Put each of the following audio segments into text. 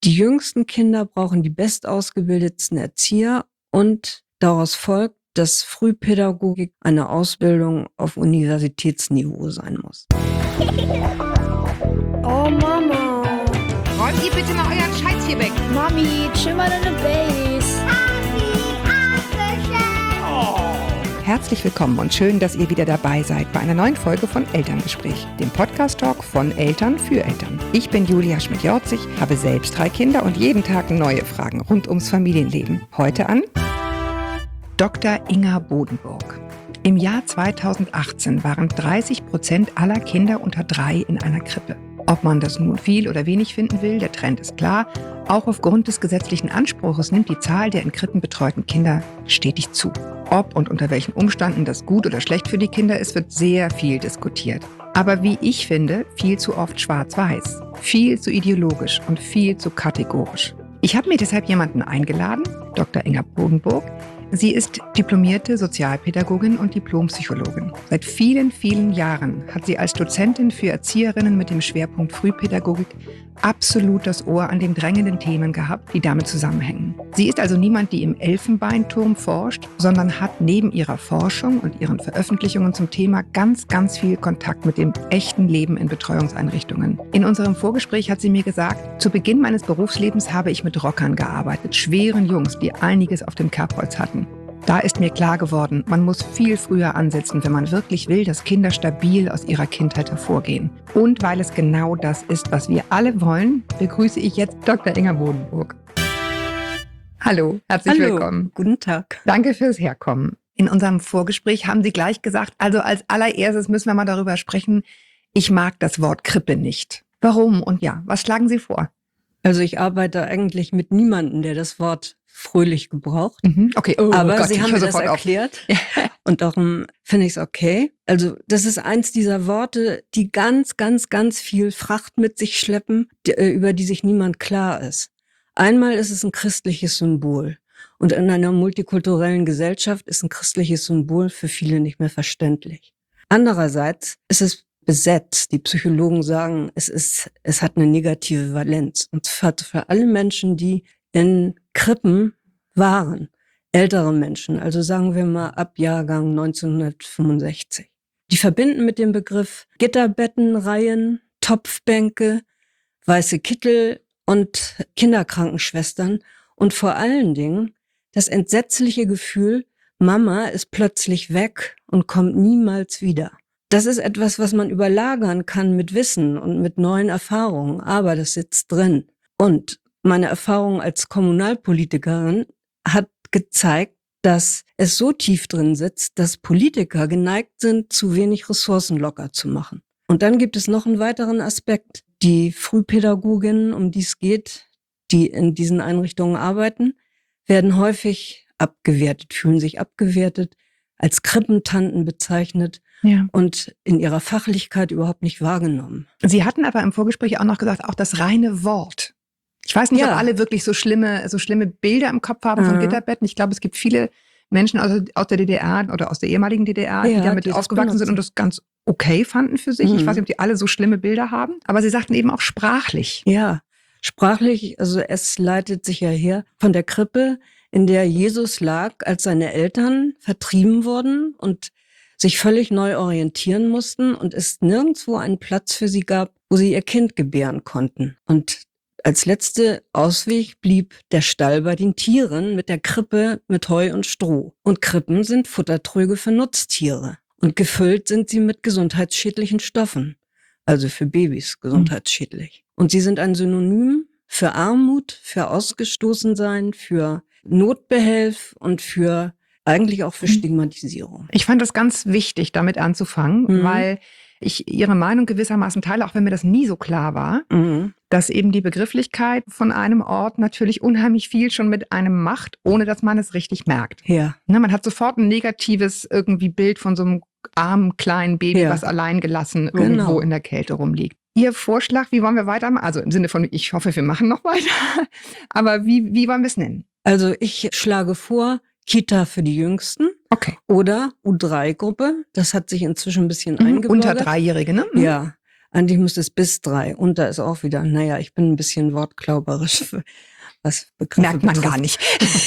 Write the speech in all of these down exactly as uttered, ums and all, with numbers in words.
Die jüngsten Kinder brauchen die bestausgebildetsten Erzieher und daraus folgt, dass Frühpädagogik eine Ausbildung auf Universitätsniveau sein muss. Oh Mama. Räumt ihr bitte mal euren Scheiß hier weg. Mami, chill mal deine Base. Herzlich willkommen und schön, dass ihr wieder dabei seid bei einer neuen Folge von Elterngespräch, dem Podcast-Talk von Eltern für Eltern. Ich bin Julia Schmidt-Jorzig, habe selbst drei Kinder und jeden Tag neue Fragen rund ums Familienleben. Heute an Doktor Inga Bodenburg. Im Jahr zweitausendachtzehn waren dreißig Prozent aller Kinder unter drei in einer Krippe. Ob man das nun viel oder wenig finden will, der Trend ist klar. Auch aufgrund des gesetzlichen Anspruchs nimmt die Zahl der in Krippen betreuten Kinder stetig zu. Ob und unter welchen Umständen das gut oder schlecht für die Kinder ist, wird sehr viel diskutiert. Aber wie ich finde, viel zu oft schwarz-weiß, viel zu ideologisch und viel zu kategorisch. Ich habe mir deshalb jemanden eingeladen, Doktor Inga Bodenburg. Sie ist diplomierte Sozialpädagogin und Diplompsychologin. Seit vielen, vielen Jahren hat sie als Dozentin für Erzieherinnen mit dem Schwerpunkt Frühpädagogik absolut das Ohr an den drängenden Themen gehabt, die damit zusammenhängen. Sie ist also niemand, die im Elfenbeinturm forscht, sondern hat neben ihrer Forschung und ihren Veröffentlichungen zum Thema ganz, ganz viel Kontakt mit dem echten Leben in Betreuungseinrichtungen. In unserem Vorgespräch hat sie mir gesagt, zu Beginn meines Berufslebens habe ich mit Rockern gearbeitet, schweren Jungs, die einiges auf dem Kerbholz hatten. Da ist mir klar geworden, man muss viel früher ansetzen, wenn man wirklich will, dass Kinder stabil aus ihrer Kindheit hervorgehen. Und weil es genau das ist, was wir alle wollen, begrüße ich jetzt Doktor Inga Bodenburg. Hallo, herzlich Hallo, willkommen. Guten Tag. Danke fürs Herkommen. In unserem Vorgespräch haben Sie gleich gesagt, also als allererstes müssen wir mal darüber sprechen, ich mag das Wort Krippe nicht. Warum und ja, was schlagen Sie vor? Also ich arbeite eigentlich mit niemandem, der das Wort fröhlich gebraucht. Mhm. Okay, oh, Aber Gott, Sie ich haben höre mir das sofort auf. erklärt und darum finde ich es okay. Also das ist eins dieser Worte, die ganz, ganz, ganz viel Fracht mit sich schleppen, die, äh, über die sich niemand klar ist. Einmal ist es ein christliches Symbol. Und in einer multikulturellen Gesellschaft ist ein christliches Symbol für viele nicht mehr verständlich. Andererseits ist es besetzt. Die Psychologen sagen, es ist, es hat eine negative Valenz. Und zwar für alle Menschen, die in Krippen waren, ältere Menschen, also sagen wir mal ab Jahrgang neunzehnhundertfünfundsechzig. Die verbinden mit dem Begriff Gitterbettenreihen, Topfbänke, weiße Kittel und Kinderkrankenschwestern und vor allen Dingen das entsetzliche Gefühl, Mama ist plötzlich weg und kommt niemals wieder. Das ist etwas, was man überlagern kann mit Wissen und mit neuen Erfahrungen, aber das sitzt drin. Und meine Erfahrung als Kommunalpolitikerin hat gezeigt, dass es so tief drin sitzt, dass Politiker geneigt sind, zu wenig Ressourcen locker zu machen. Und dann gibt es noch einen weiteren Aspekt. Die Frühpädagoginnen, um die es geht, die in diesen Einrichtungen arbeiten, werden häufig abgewertet, fühlen sich abgewertet, als Krippentanten bezeichnet. Ja. Und in ihrer Fachlichkeit überhaupt nicht wahrgenommen. Sie hatten aber im Vorgespräch auch noch gesagt, auch das reine Wort. Ich weiß nicht, ja. ob alle wirklich so schlimme, so schlimme Bilder im Kopf haben von mhm. Gitterbetten. Ich glaube, es gibt viele Menschen aus, aus der D D R oder aus der ehemaligen D D R, ja, die damit die aufgewachsen sind und das ganz okay fanden für sich. Mhm. Ich weiß nicht, ob die alle so schlimme Bilder haben. Aber Sie sagten eben auch sprachlich. Ja, sprachlich, also es leitet sich ja her von der Krippe, in der Jesus lag, als seine Eltern vertrieben wurden und sich völlig neu orientieren mussten und es nirgendwo einen Platz für sie gab, wo sie ihr Kind gebären konnten. Und als letzte Ausweg blieb der Stall bei den Tieren mit der Krippe mit Heu und Stroh. Und Krippen sind Futtertröge für Nutztiere. Und gefüllt sind sie mit gesundheitsschädlichen Stoffen. Also für Babys gesundheitsschädlich. Mhm. Und sie sind ein Synonym für Armut, für Ausgestoßensein, für Notbehelf und für eigentlich auch für Stigmatisierung. Ich fand das ganz wichtig, damit anzufangen, mhm. weil ich Ihre Meinung gewissermaßen teile, auch wenn mir das nie so klar war, mhm. dass eben die Begrifflichkeit von einem Ort natürlich unheimlich viel schon mit einem macht, ohne dass man es richtig merkt. Ja. Ne, man hat sofort ein negatives irgendwie Bild von so einem armen kleinen Baby, ja. was allein gelassen genau. irgendwo in der Kälte rumliegt. Ihr Vorschlag, wie wollen wir weitermachen? Also im Sinne von, ich hoffe, wir machen noch weiter. Aber wie, wie wollen wir es nennen? Also ich schlage vor, Kita für die Jüngsten. Okay. Oder U drei Gruppe. Das hat sich inzwischen ein bisschen mhm, eingebürgert. Unter Dreijährige, ne? Mhm. Ja. Eigentlich müsste es bis drei. Und da ist auch wieder, naja, ich bin ein bisschen wortklauberisch, was Begriffe Merkt man betrifft. gar nicht.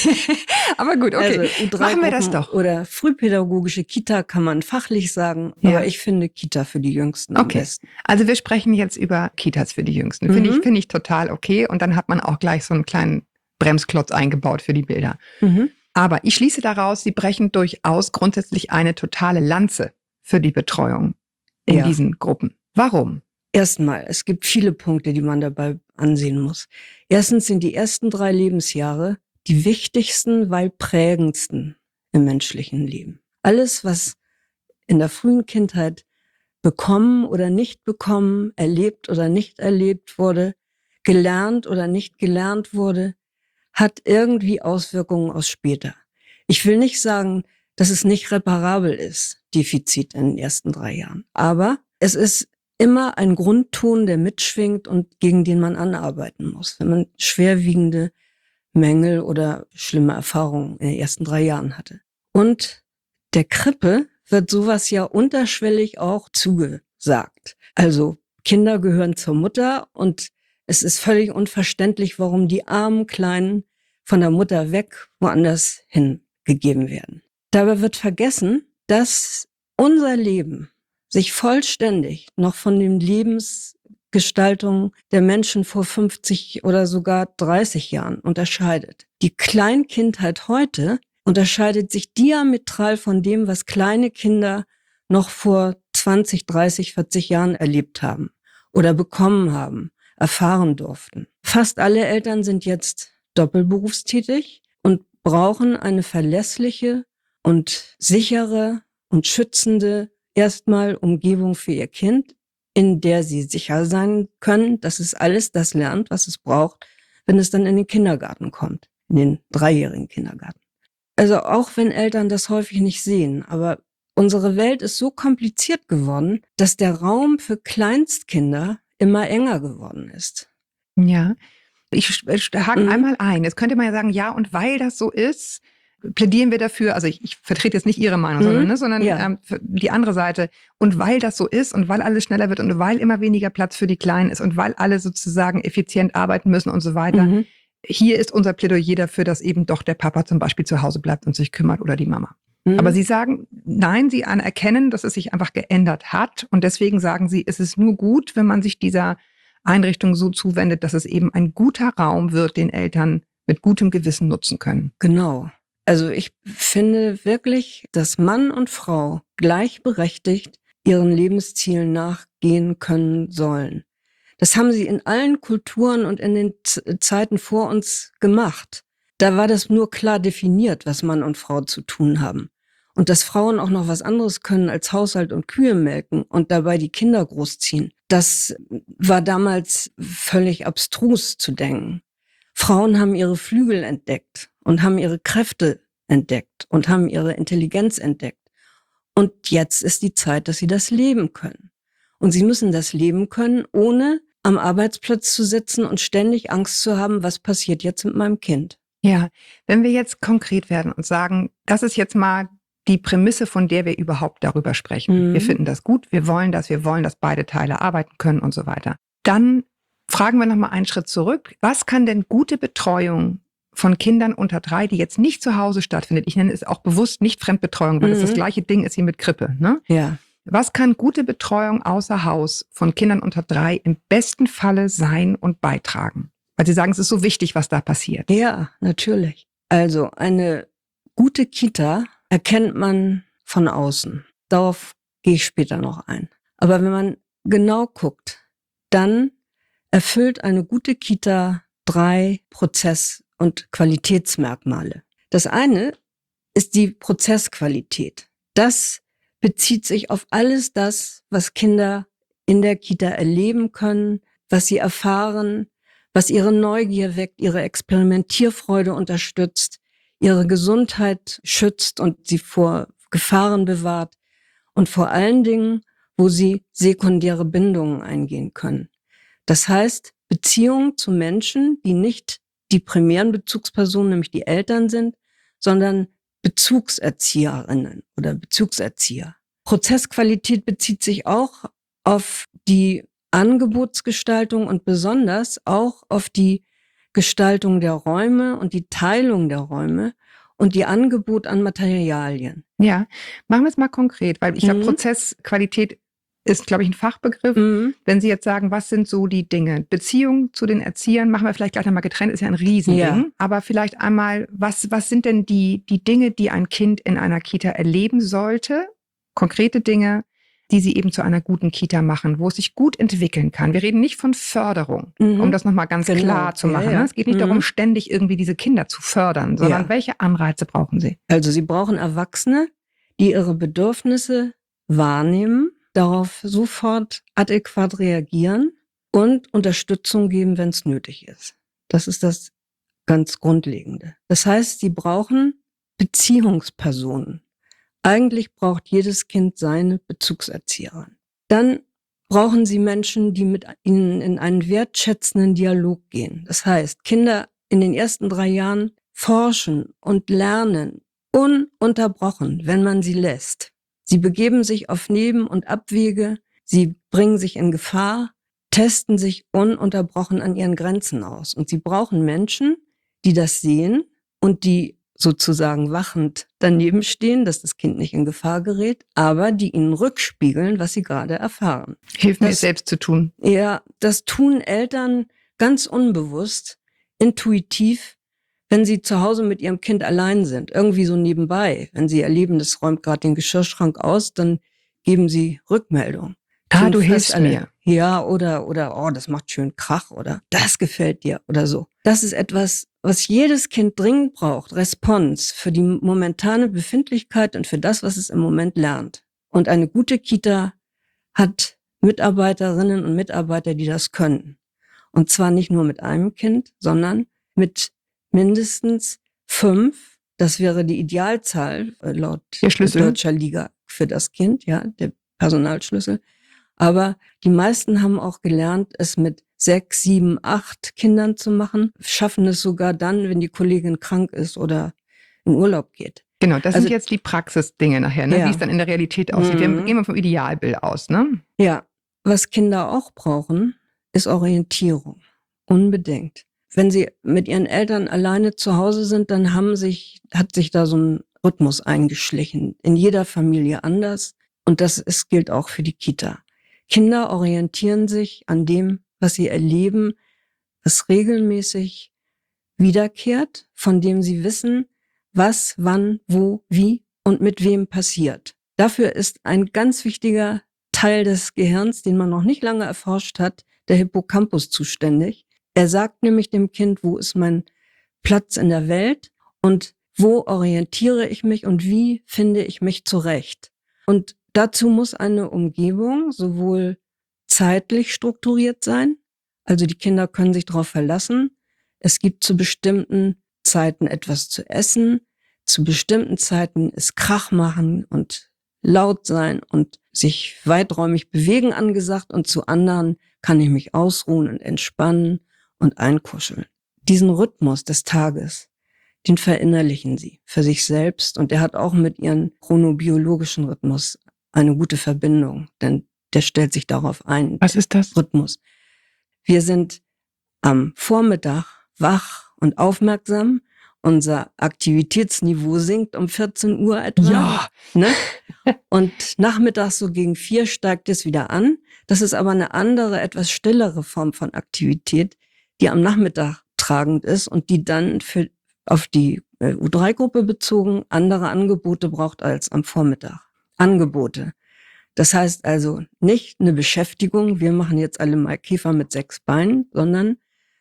Aber gut, okay. Also U drei Machen wir das Gruppen doch. Oder frühpädagogische Kita kann man fachlich sagen, Ja. aber ich finde Kita für die Jüngsten am Okay. besten. Also wir sprechen jetzt über Kitas für die Jüngsten. Finde Mhm. ich, finde ich total okay. Und dann hat man auch gleich so einen kleinen Bremsklotz eingebaut für die Bilder. Mhm. Aber ich schließe daraus, Sie brechen durchaus grundsätzlich eine totale Lanze für die Betreuung in Ja. diesen Gruppen. Warum? Erstmal, es gibt viele Punkte, die man dabei ansehen muss. Erstens sind die ersten drei Lebensjahre die wichtigsten, weil prägendsten im menschlichen Leben. Alles, was in der frühen Kindheit bekommen oder nicht bekommen, erlebt oder nicht erlebt wurde, gelernt oder nicht gelernt wurde, hat irgendwie Auswirkungen aus später. Ich will nicht sagen, dass es nicht reparabel ist, Defizit in den ersten drei Jahren. Aber es ist immer ein Grundton, der mitschwingt und gegen den man anarbeiten muss, wenn man schwerwiegende Mängel oder schlimme Erfahrungen in den ersten drei Jahren hatte. Und der Krippe wird sowas ja unterschwellig auch zugesagt. Also Kinder gehören zur Mutter und es ist völlig unverständlich, warum die armen Kleinen von der Mutter weg woanders hingegeben werden. Dabei wird vergessen, dass unser Leben sich vollständig noch von den Lebensgestaltungen der Menschen vor fünfzig oder sogar dreißig Jahren unterscheidet. Die Kleinkindheit heute unterscheidet sich diametral von dem, was kleine Kinder noch vor zwanzig, dreißig, vierzig Jahren erlebt haben oder bekommen haben, erfahren durften. Fast alle Eltern sind jetzt doppelberufstätig und brauchen eine verlässliche und sichere und schützende erstmal Umgebung für ihr Kind, in der sie sicher sein können, dass es alles das lernt, was es braucht, wenn es dann in den Kindergarten kommt, in den dreijährigen Kindergarten. Also auch wenn Eltern das häufig nicht sehen, aber unsere Welt ist so kompliziert geworden, dass der Raum für Kleinstkinder immer enger geworden ist. Ja, ich, ich hake Mhm. einmal ein. Jetzt könnte man ja sagen, ja, und weil das so ist, plädieren wir dafür, also ich, ich vertrete jetzt nicht Ihre Meinung, Mhm. sondern, ne, sondern Ja. ähm, für die andere Seite. Und weil das so ist und weil alles schneller wird und weil immer weniger Platz für die Kleinen ist und weil alle sozusagen effizient arbeiten müssen und so weiter, Mhm. hier ist unser Plädoyer dafür, dass eben doch der Papa zum Beispiel zu Hause bleibt und sich kümmert oder die Mama. Mhm. Aber Sie sagen, nein, Sie anerkennen, dass es sich einfach geändert hat und deswegen sagen Sie, es ist nur gut, wenn man sich dieser Einrichtung so zuwendet, dass es eben ein guter Raum wird, den Eltern mit gutem Gewissen nutzen können. Genau. Also ich finde wirklich, dass Mann und Frau gleichberechtigt ihren Lebenszielen nachgehen können sollen. Das haben sie in allen Kulturen und in den Z- Zeiten vor uns gemacht. Da war das nur klar definiert, was Mann und Frau zu tun haben. Und dass Frauen auch noch was anderes können als Haushalt und Kühe melken und dabei die Kinder großziehen, das war damals völlig abstrus zu denken. Frauen haben ihre Flügel entdeckt und haben ihre Kräfte entdeckt und haben ihre Intelligenz entdeckt. Und jetzt ist die Zeit, dass sie das leben können. Und sie müssen das leben können, ohne am Arbeitsplatz zu sitzen und ständig Angst zu haben, was passiert jetzt mit meinem Kind. Ja, wenn wir jetzt konkret werden und sagen, das ist jetzt mal die Prämisse, von der wir überhaupt darüber sprechen. Mhm. Wir finden das gut, wir wollen das, wir wollen, dass beide Teile arbeiten können und so weiter. Dann fragen wir nochmal einen Schritt zurück. Was kann denn gute Betreuung von Kindern unter drei, die jetzt nicht zu Hause stattfindet, ich nenne es auch bewusst nicht Fremdbetreuung, weil es Mhm. das gleiche Ding ist wie mit Krippe, ne? Ja. Was kann gute Betreuung außer Haus von Kindern unter drei im besten Falle sein und beitragen? Weil Sie sagen, es ist so wichtig, was da passiert. Ja, natürlich. Also eine gute Kita erkennt man von außen. Darauf gehe ich später noch ein. Aber wenn man genau guckt, dann erfüllt eine gute Kita drei Prozess- und Qualitätsmerkmale. Das eine ist die Prozessqualität. Das bezieht sich auf alles das, was Kinder in der Kita erleben können, was sie erfahren, was ihre Neugier weckt, ihre Experimentierfreude unterstützt, ihre Gesundheit schützt und sie vor Gefahren bewahrt und vor allen Dingen, wo sie sekundäre Bindungen eingehen können. Das heißt, Beziehungen zu Menschen, die nicht die primären Bezugspersonen, nämlich die Eltern sind, sondern Bezugserzieherinnen oder Bezugserzieher. Prozessqualität bezieht sich auch auf die Angebotsgestaltung und besonders auch auf die Gestaltung der Räume und die Teilung der Räume und die Angebot an Materialien. Ja, machen wir es mal konkret, weil ich glaube, Mhm. Prozessqualität ist, glaube ich, ein Fachbegriff. Mhm. Wenn Sie jetzt sagen, was sind so die Dinge? Beziehung zu den Erziehern, machen wir vielleicht gleich nochmal getrennt, ist ja ein Riesending. Ja. Aber vielleicht einmal, was, was sind denn die, die Dinge, die ein Kind in einer Kita erleben sollte? Konkrete Dinge, die sie eben zu einer guten Kita machen, wo es sich gut entwickeln kann. Wir reden nicht von Förderung, Mhm. um das nochmal ganz Genau. klar zu Ja, machen. ja. Es geht nicht Mhm. darum, ständig irgendwie diese Kinder zu fördern, sondern Ja. welche Anreize brauchen sie? Also sie brauchen Erwachsene, die ihre Bedürfnisse wahrnehmen, darauf sofort adäquat reagieren und Unterstützung geben, wenn es nötig ist. Das ist das ganz Grundlegende. Das heißt, sie brauchen Beziehungspersonen. Eigentlich braucht jedes Kind seine Bezugserzieherin. Dann brauchen sie Menschen, die mit ihnen in einen wertschätzenden Dialog gehen. Das heißt, Kinder in den ersten drei Jahren forschen und lernen ununterbrochen, wenn man sie lässt. Sie begeben sich auf Neben- und Abwege, sie bringen sich in Gefahr, testen sich ununterbrochen an ihren Grenzen aus. Und sie brauchen Menschen, die das sehen und die sozusagen wachend daneben stehen, dass das Kind nicht in Gefahr gerät, aber die ihnen rückspiegeln, was sie gerade erfahren. Hilf mir, Das- es selbst zu tun. Ja, das tun Eltern ganz unbewusst, intuitiv, wenn sie zu Hause mit ihrem Kind allein sind, irgendwie so nebenbei. Wenn sie erleben, das räumt gerade den Geschirrschrank aus, dann geben sie Rückmeldung. Ah, Tun du fast hilfst alle. mir. Ja, oder, oder, oh, das macht schön Krach oder das gefällt dir oder so. Das ist etwas, was jedes Kind dringend braucht. Response für die momentane Befindlichkeit und für das, was es im Moment lernt. Und eine gute Kita hat Mitarbeiterinnen und Mitarbeiter, die das können. Und zwar nicht nur mit einem Kind, sondern mit mindestens fünf. Das wäre die Idealzahl äh, laut Der Schlüssel. Deutscher Liga für das Kind, ja, der Personalschlüssel. Aber die meisten haben auch gelernt, es mit sechs, sieben, acht Kindern zu machen, schaffen es sogar dann, wenn die Kollegin krank ist oder in Urlaub geht. Genau, das Also- sind jetzt die Praxisdinge nachher, ne? Ja. Wie es dann in der Realität aussieht. Wir Mhm. gehen mal vom Idealbild aus, ne? Ja, was Kinder auch brauchen, ist Orientierung. Unbedingt. Wenn sie mit ihren Eltern alleine zu Hause sind, dann haben sich, hat sich da so ein Rhythmus eingeschlichen. In jeder Familie anders. Und das ist, gilt auch für die Kita. Kinder orientieren sich an dem, was sie erleben, was regelmäßig wiederkehrt, von dem sie wissen, was, wann, wo, wie und mit wem passiert. Dafür ist ein ganz wichtiger Teil des Gehirns, den man noch nicht lange erforscht hat, der Hippocampus zuständig. Er sagt nämlich dem Kind, wo ist mein Platz in der Welt und wo orientiere ich mich und wie finde ich mich zurecht. Und dazu muss eine Umgebung sowohl zeitlich strukturiert sein, also die Kinder können sich darauf verlassen, es gibt zu bestimmten Zeiten etwas zu essen, zu bestimmten Zeiten ist Krach machen und laut sein und sich weiträumig bewegen angesagt und zu anderen kann ich mich ausruhen und entspannen und einkuscheln. Diesen Rhythmus des Tages, den verinnerlichen sie für sich selbst und der hat auch mit ihrem chronobiologischen Rhythmus eine gute Verbindung, denn der stellt sich darauf ein. Was ist das? Rhythmus. Wir sind am Vormittag wach und aufmerksam. Unser Aktivitätsniveau sinkt um vierzehn Uhr etwa. Ja. Ne? Und nachmittags so gegen vier steigt es wieder an. Das ist aber eine andere, etwas stillere Form von Aktivität, die am Nachmittag tragend ist und die dann für auf die U drei Gruppe bezogen andere Angebote braucht als am Vormittag. Angebote. Das heißt also nicht eine Beschäftigung, wir machen jetzt alle mal Käfer mit sechs Beinen, sondern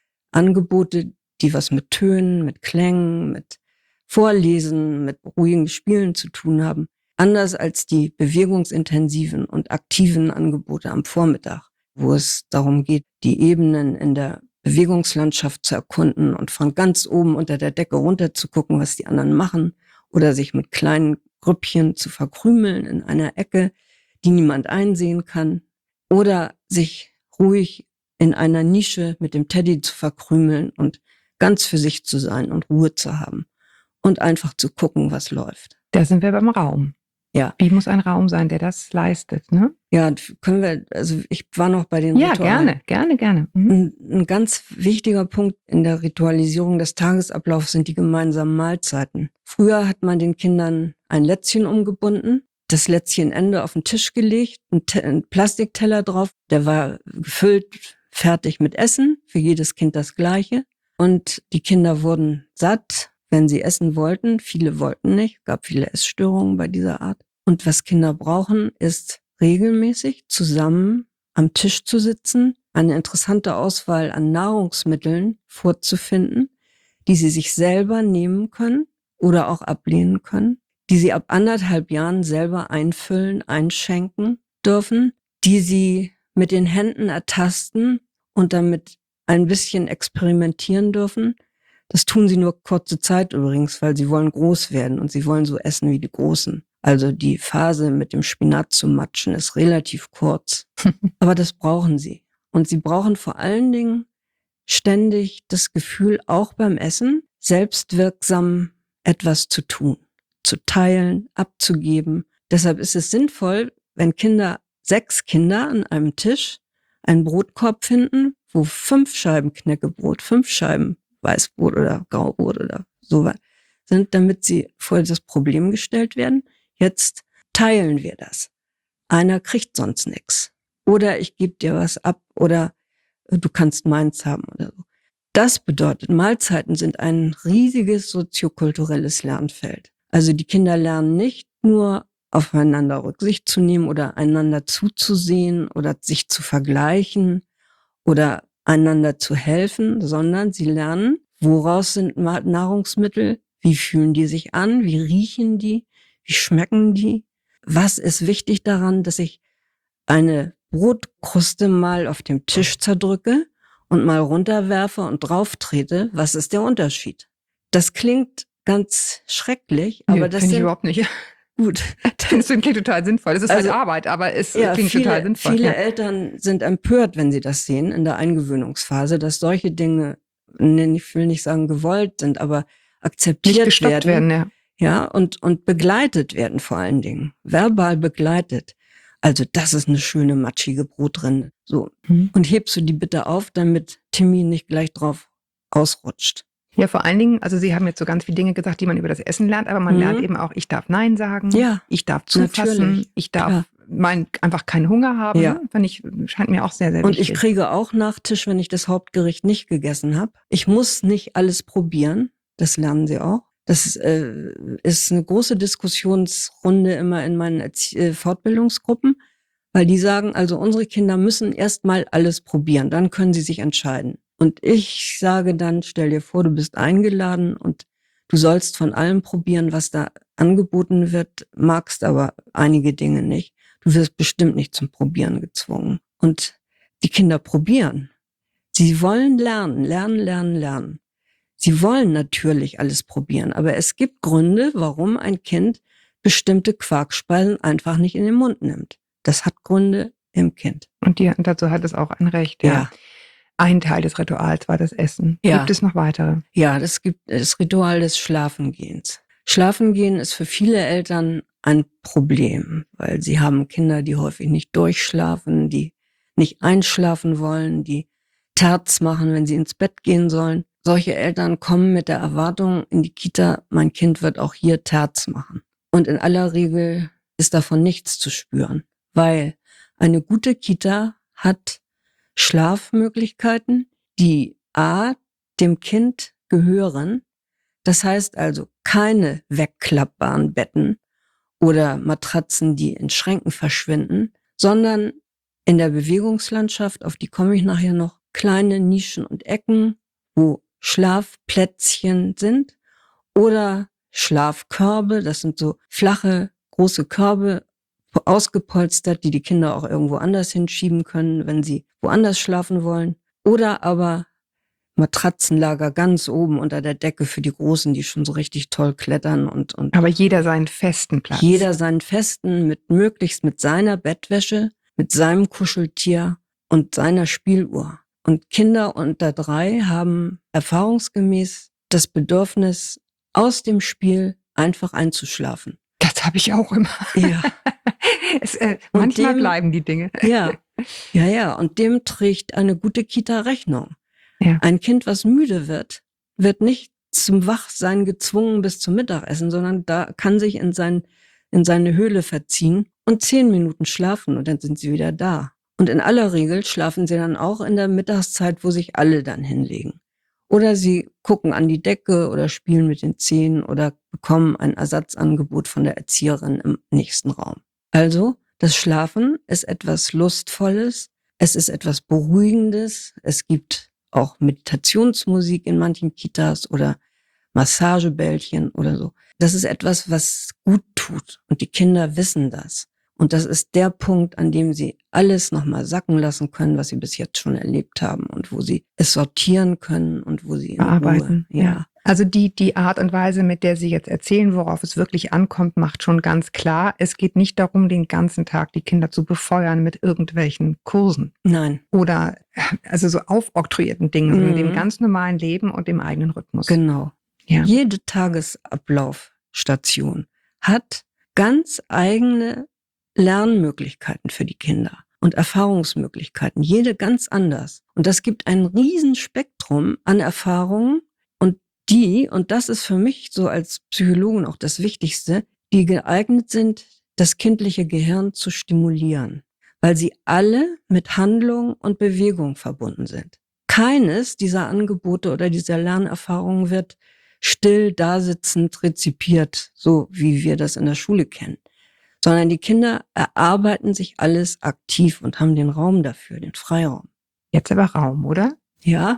Angebote, die was mit Tönen, mit Klängen, mit Vorlesen, mit ruhigen Spielen zu tun haben. Anders als die bewegungsintensiven und aktiven Angebote am Vormittag, wo es darum geht, die Ebenen in der Bewegungslandschaft zu erkunden und von ganz oben unter der Decke runter zu gucken, was die anderen machen oder sich mit kleinen Grüppchen zu verkrümeln in einer Ecke, die niemand einsehen kann oder sich ruhig in einer Nische mit dem Teddy zu verkrümeln und ganz für sich zu sein und Ruhe zu haben und einfach zu gucken, was läuft. Da sind wir beim Raum. Ja. Wie muss ein Raum sein, der das leistet, ne? Ja, können wir, also ich war noch bei den Ja, Ritualen. gerne, gerne, gerne. Mhm. Ein, ein ganz wichtiger Punkt in der Ritualisierung des Tagesablaufs sind die gemeinsamen Mahlzeiten. Früher hat man den Kindern ein Lätzchen umgebunden, das Lätzchenende auf den Tisch gelegt, ein, Te- ein Plastikteller drauf, der war gefüllt, fertig mit Essen, für jedes Kind das Gleiche. Und die Kinder wurden satt, wenn sie essen wollten. Viele wollten nicht, gab viele Essstörungen bei dieser Art. Und was Kinder brauchen, ist regelmäßig zusammen am Tisch zu sitzen, eine interessante Auswahl an Nahrungsmitteln vorzufinden, die sie sich selber nehmen können oder auch ablehnen können, die sie ab anderthalb Jahren selber einfüllen, einschenken dürfen, die sie mit den Händen ertasten und damit ein bisschen experimentieren dürfen. Das tun sie nur kurze Zeit übrigens, weil sie wollen groß werden und sie wollen so essen wie die Großen. Also die Phase mit dem Spinat zu matschen ist relativ kurz. Aber das brauchen sie. Und sie brauchen vor allen Dingen ständig das Gefühl, auch beim Essen, selbstwirksam etwas zu tun, zu teilen, abzugeben. Deshalb ist es sinnvoll, wenn Kinder, sechs Kinder an einem Tisch einen Brotkorb finden, wo fünf Scheiben Knäckebrot, fünf Scheiben Weißbrot oder Graubrot oder so sind, damit sie vor das Problem gestellt werden. Jetzt teilen wir das. Einer kriegt sonst nichts. Oder ich gebe dir was ab oder du kannst meins haben oder so. Das bedeutet, Mahlzeiten sind ein riesiges soziokulturelles Lernfeld. Also die Kinder lernen nicht nur aufeinander Rücksicht zu nehmen oder einander zuzusehen oder sich zu vergleichen oder einander zu helfen, sondern sie lernen, woraus sind Nahrungsmittel, wie fühlen die sich an, wie riechen die, wie schmecken die, was ist wichtig daran, dass ich eine Brotkruste mal auf dem Tisch zerdrücke und mal runterwerfe und drauf trete, was ist der Unterschied? Das klingt ganz schrecklich, Nö, aber das finde ich sind, überhaupt nicht. gut. Das klingt total sinnvoll. Es ist Also, halt Arbeit, aber es Ja, klingt viele, total sinnvoll. viele ja. Eltern sind empört, wenn sie das sehen in der Eingewöhnungsphase, dass solche Dinge, ne, ich will nicht sagen gewollt sind, aber akzeptiert Nicht gestoppt werden, ja. Ja, und, und begleitet werden vor allen Dingen. Verbal begleitet. Also, das ist eine schöne, matschige Brotrinde. So. Mhm. Und hebst du die bitte auf, damit Timmy nicht gleich drauf ausrutscht. Ja, vor allen Dingen, also Sie haben jetzt so ganz viele Dinge gesagt, die man über das Essen lernt, aber man Mhm. lernt eben auch, ich darf Nein sagen, Ja, ich darf zufassen, natürlich. ich darf Klar. mein, einfach keinen Hunger haben. Ja. Ne? Finde ich, scheint mir auch sehr, sehr Und wichtig. ich kriege auch Nachtisch, wenn ich das Hauptgericht nicht gegessen habe. Ich muss nicht alles probieren. Das lernen sie auch. Das äh, ist eine große Diskussionsrunde immer in meinen Erzie- äh, Fortbildungsgruppen, weil die sagen, also unsere Kinder müssen erst mal alles probieren, dann können sie sich entscheiden. Und ich sage dann, stell dir vor, du bist eingeladen und du sollst von allem probieren, was da angeboten wird, magst aber einige Dinge nicht. Du wirst bestimmt nicht zum Probieren gezwungen. Und die Kinder probieren. Sie wollen lernen, lernen, lernen, lernen. Sie wollen natürlich alles probieren, aber es gibt Gründe, warum ein Kind bestimmte Quarkspeisen einfach nicht in den Mund nimmt. Das hat Gründe im Kind. Und die, dazu hat es auch ein Recht. Ja. Ja. Ein Teil des Rituals war das Essen. Ja. Gibt es noch weitere? Ja, das gibt das Ritual des Schlafengehens. Schlafengehen ist für viele Eltern ein Problem, weil sie haben Kinder, die häufig nicht durchschlafen, die nicht einschlafen wollen, die Terz machen, wenn sie ins Bett gehen sollen. Solche Eltern kommen mit der Erwartung in die Kita, mein Kind wird auch hier Terz machen. Und in aller Regel ist davon nichts zu spüren, weil eine gute Kita hat Schlafmöglichkeiten, die a, dem Kind gehören. Das heißt also keine wegklappbaren Betten oder Matratzen, die in Schränken verschwinden, sondern in der Bewegungslandschaft, auf die komme ich nachher noch, kleine Nischen und Ecken, wo Schlafplätzchen sind oder Schlafkörbe, das sind so flache, große Körbe, ausgepolstert, die die Kinder auch irgendwo anders hinschieben können, wenn sie woanders schlafen wollen. Oder aber Matratzenlager ganz oben unter der Decke für die Großen, die schon so richtig toll klettern und, und Aber jeder seinen festen Platz. jeder seinen festen, mit möglichst mit seiner Bettwäsche, mit seinem Kuscheltier und seiner Spieluhr. Und Kinder unter drei haben erfahrungsgemäß das Bedürfnis, aus dem Spiel einfach einzuschlafen. Das Das habe ich auch immer. Ja. es, äh, Und manchmal dem- bleiben die Dinge. Ja, ja, ja. Und dem trägt eine gute Kita Rechnung. Ja. Ein Kind, was müde wird, wird nicht zum Wachsein gezwungen bis zum Mittagessen, sondern da kann sich in, sein, in seine Höhle verziehen und zehn Minuten schlafen und dann sind sie wieder da. Und in aller Regel schlafen sie dann auch in der Mittagszeit, wo sich alle dann hinlegen. Oder sie gucken an die Decke oder spielen mit den Zähnen oder bekommen ein Ersatzangebot von der Erzieherin im nächsten Raum. Also, das Schlafen ist etwas Lustvolles, es ist etwas Beruhigendes, es gibt auch Meditationsmusik in manchen Kitas oder Massagebällchen oder so. Das ist etwas, was gut tut und die Kinder wissen das. Und das ist der Punkt, an dem sie alles nochmal sacken lassen können, was sie bis jetzt schon erlebt haben und wo sie es sortieren können und wo sie in Bearbeiten. Ruhe, ja. Also die, die Art und Weise, mit der Sie jetzt erzählen, worauf es wirklich ankommt, macht schon ganz klar, es geht nicht darum, den ganzen Tag die Kinder zu befeuern mit irgendwelchen Kursen Nein, oder also so aufoktroyierten Dingen, sondern Mhm. dem ganz normalen Leben und dem eigenen Rhythmus. genau. Ja. Jede Tagesablaufstation hat ganz eigene Lernmöglichkeiten für die Kinder und Erfahrungsmöglichkeiten, jede ganz anders. Und das gibt ein Riesenspektrum an Erfahrungen und die, und das ist für mich so als Psychologen auch das Wichtigste, die geeignet sind, das kindliche Gehirn zu stimulieren, weil sie alle mit Handlung und Bewegung verbunden sind. Keines dieser Angebote oder dieser Lernerfahrungen wird still dasitzend rezipiert, so wie wir das in der Schule kennen. Sondern die Kinder erarbeiten sich alles aktiv und haben den Raum dafür, den Freiraum. Jetzt aber Raum, oder? Ja,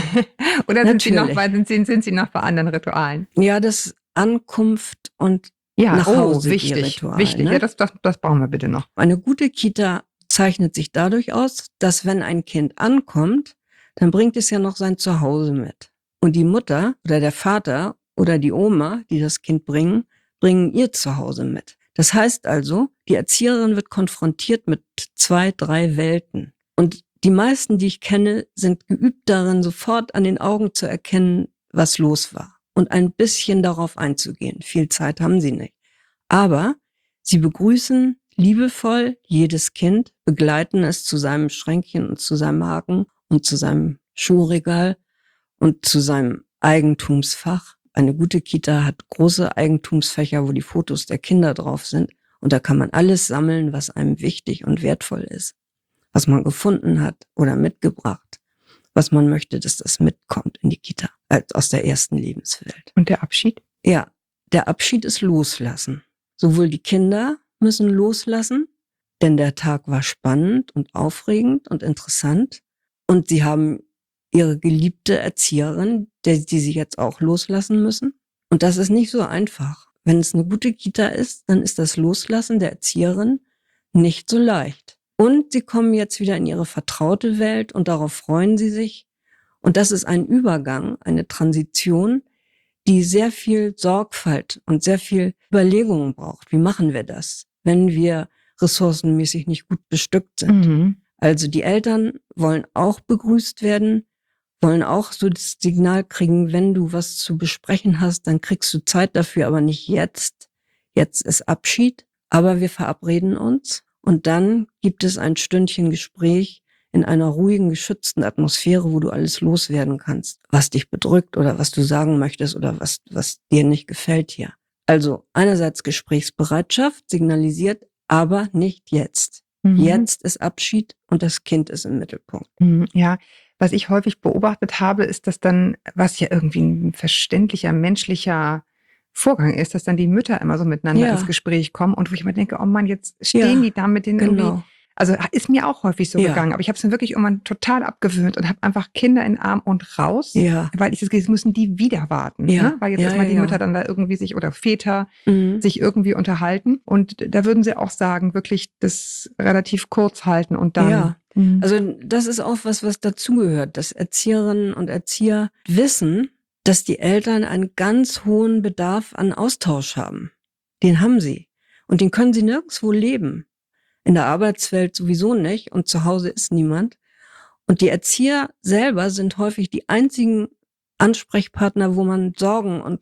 Oder sind Sie, noch Natürlich. bei, sind, Sie, sind Sie noch bei anderen Ritualen? ja, das Ankunft und Ja, Nach oh, Hause geh wichtig, Ritual, wichtig. ne? Ja, das, das, das brauchen wir bitte noch. eine gute Kita zeichnet sich dadurch aus, dass wenn ein Kind ankommt, dann bringt es ja noch sein Zuhause mit. Und die Mutter oder der Vater oder die Oma, die das Kind bringen, bringen ihr Zuhause mit. Das heißt also, die Erzieherin wird konfrontiert mit zwei, drei Welten. Und die meisten, die ich kenne, sind geübt darin, sofort an den Augen zu erkennen, was los war. Und ein bisschen darauf einzugehen. Viel Zeit haben sie nicht. Aber sie begrüßen liebevoll jedes Kind, begleiten es zu seinem Schränkchen und zu seinem Haken und zu seinem Schuhregal und zu seinem Eigentumsfach. Eine gute Kita hat große Eigentumsfächer, wo die Fotos der Kinder drauf sind. Und da kann man alles sammeln, was einem wichtig und wertvoll ist. Was man gefunden hat oder mitgebracht. Was man möchte, dass das mitkommt in die Kita, als aus der ersten Lebenswelt. Und der Abschied? Ja, der Abschied ist loslassen. Sowohl die Kinder müssen loslassen, denn der Tag war spannend und aufregend und interessant. Und sie haben ihre geliebte Erzieherin, der, die sie jetzt auch loslassen müssen. Und das ist nicht so einfach. Wenn es eine gute Kita ist, dann ist das Loslassen der Erzieherin nicht so leicht. Und sie kommen jetzt wieder in ihre vertraute Welt und darauf freuen sie sich. Und das ist ein Übergang, eine Transition, die sehr viel Sorgfalt und sehr viel Überlegungen braucht. Wie machen wir das, wenn wir ressourcenmäßig nicht gut bestückt sind? Mhm. Also die Eltern wollen auch begrüßt werden, wollen auch so das Signal kriegen, wenn du was zu besprechen hast, dann kriegst du Zeit dafür, aber nicht jetzt. Jetzt ist Abschied, aber wir verabreden uns und dann gibt es ein Stündchen Gespräch in einer ruhigen, geschützten Atmosphäre, wo du alles loswerden kannst, was dich bedrückt oder was du sagen möchtest oder was, was dir nicht gefällt hier. Also einerseits Gesprächsbereitschaft signalisiert, aber nicht jetzt. Mhm. Jetzt ist Abschied und das Kind ist im Mittelpunkt. Mhm, ja, was ich häufig beobachtet habe, ist, dass dann, was ja irgendwie ein verständlicher, menschlicher Vorgang ist, dass dann die Mütter immer so miteinander Ja. ins Gespräch kommen und wo ich mir denke, oh Mann, jetzt stehen Ja, die da mit den irgendwie. Genau. Also ist mir auch häufig so Ja. gegangen, aber ich habe es mir wirklich irgendwann total abgewöhnt und habe einfach Kinder in den Arm und raus, Ja. weil ich das Gefühl, jetzt müssen die wieder warten, Ja. ne? Weil jetzt Ja, erstmal ja, die ja. Mütter dann da irgendwie sich oder Väter Mhm. sich irgendwie unterhalten und da würden sie auch sagen, wirklich das relativ kurz halten und dann. Ja. Mhm. Also das ist auch was, was dazugehört, dass Erzieherinnen und Erzieher wissen, dass die Eltern einen ganz hohen Bedarf an Austausch haben. Den haben sie. Und den können sie nirgendwo leben. In der Arbeitswelt sowieso nicht und zu Hause ist niemand. Und die Erzieher selber sind häufig die einzigen Ansprechpartner, wo man Sorgen und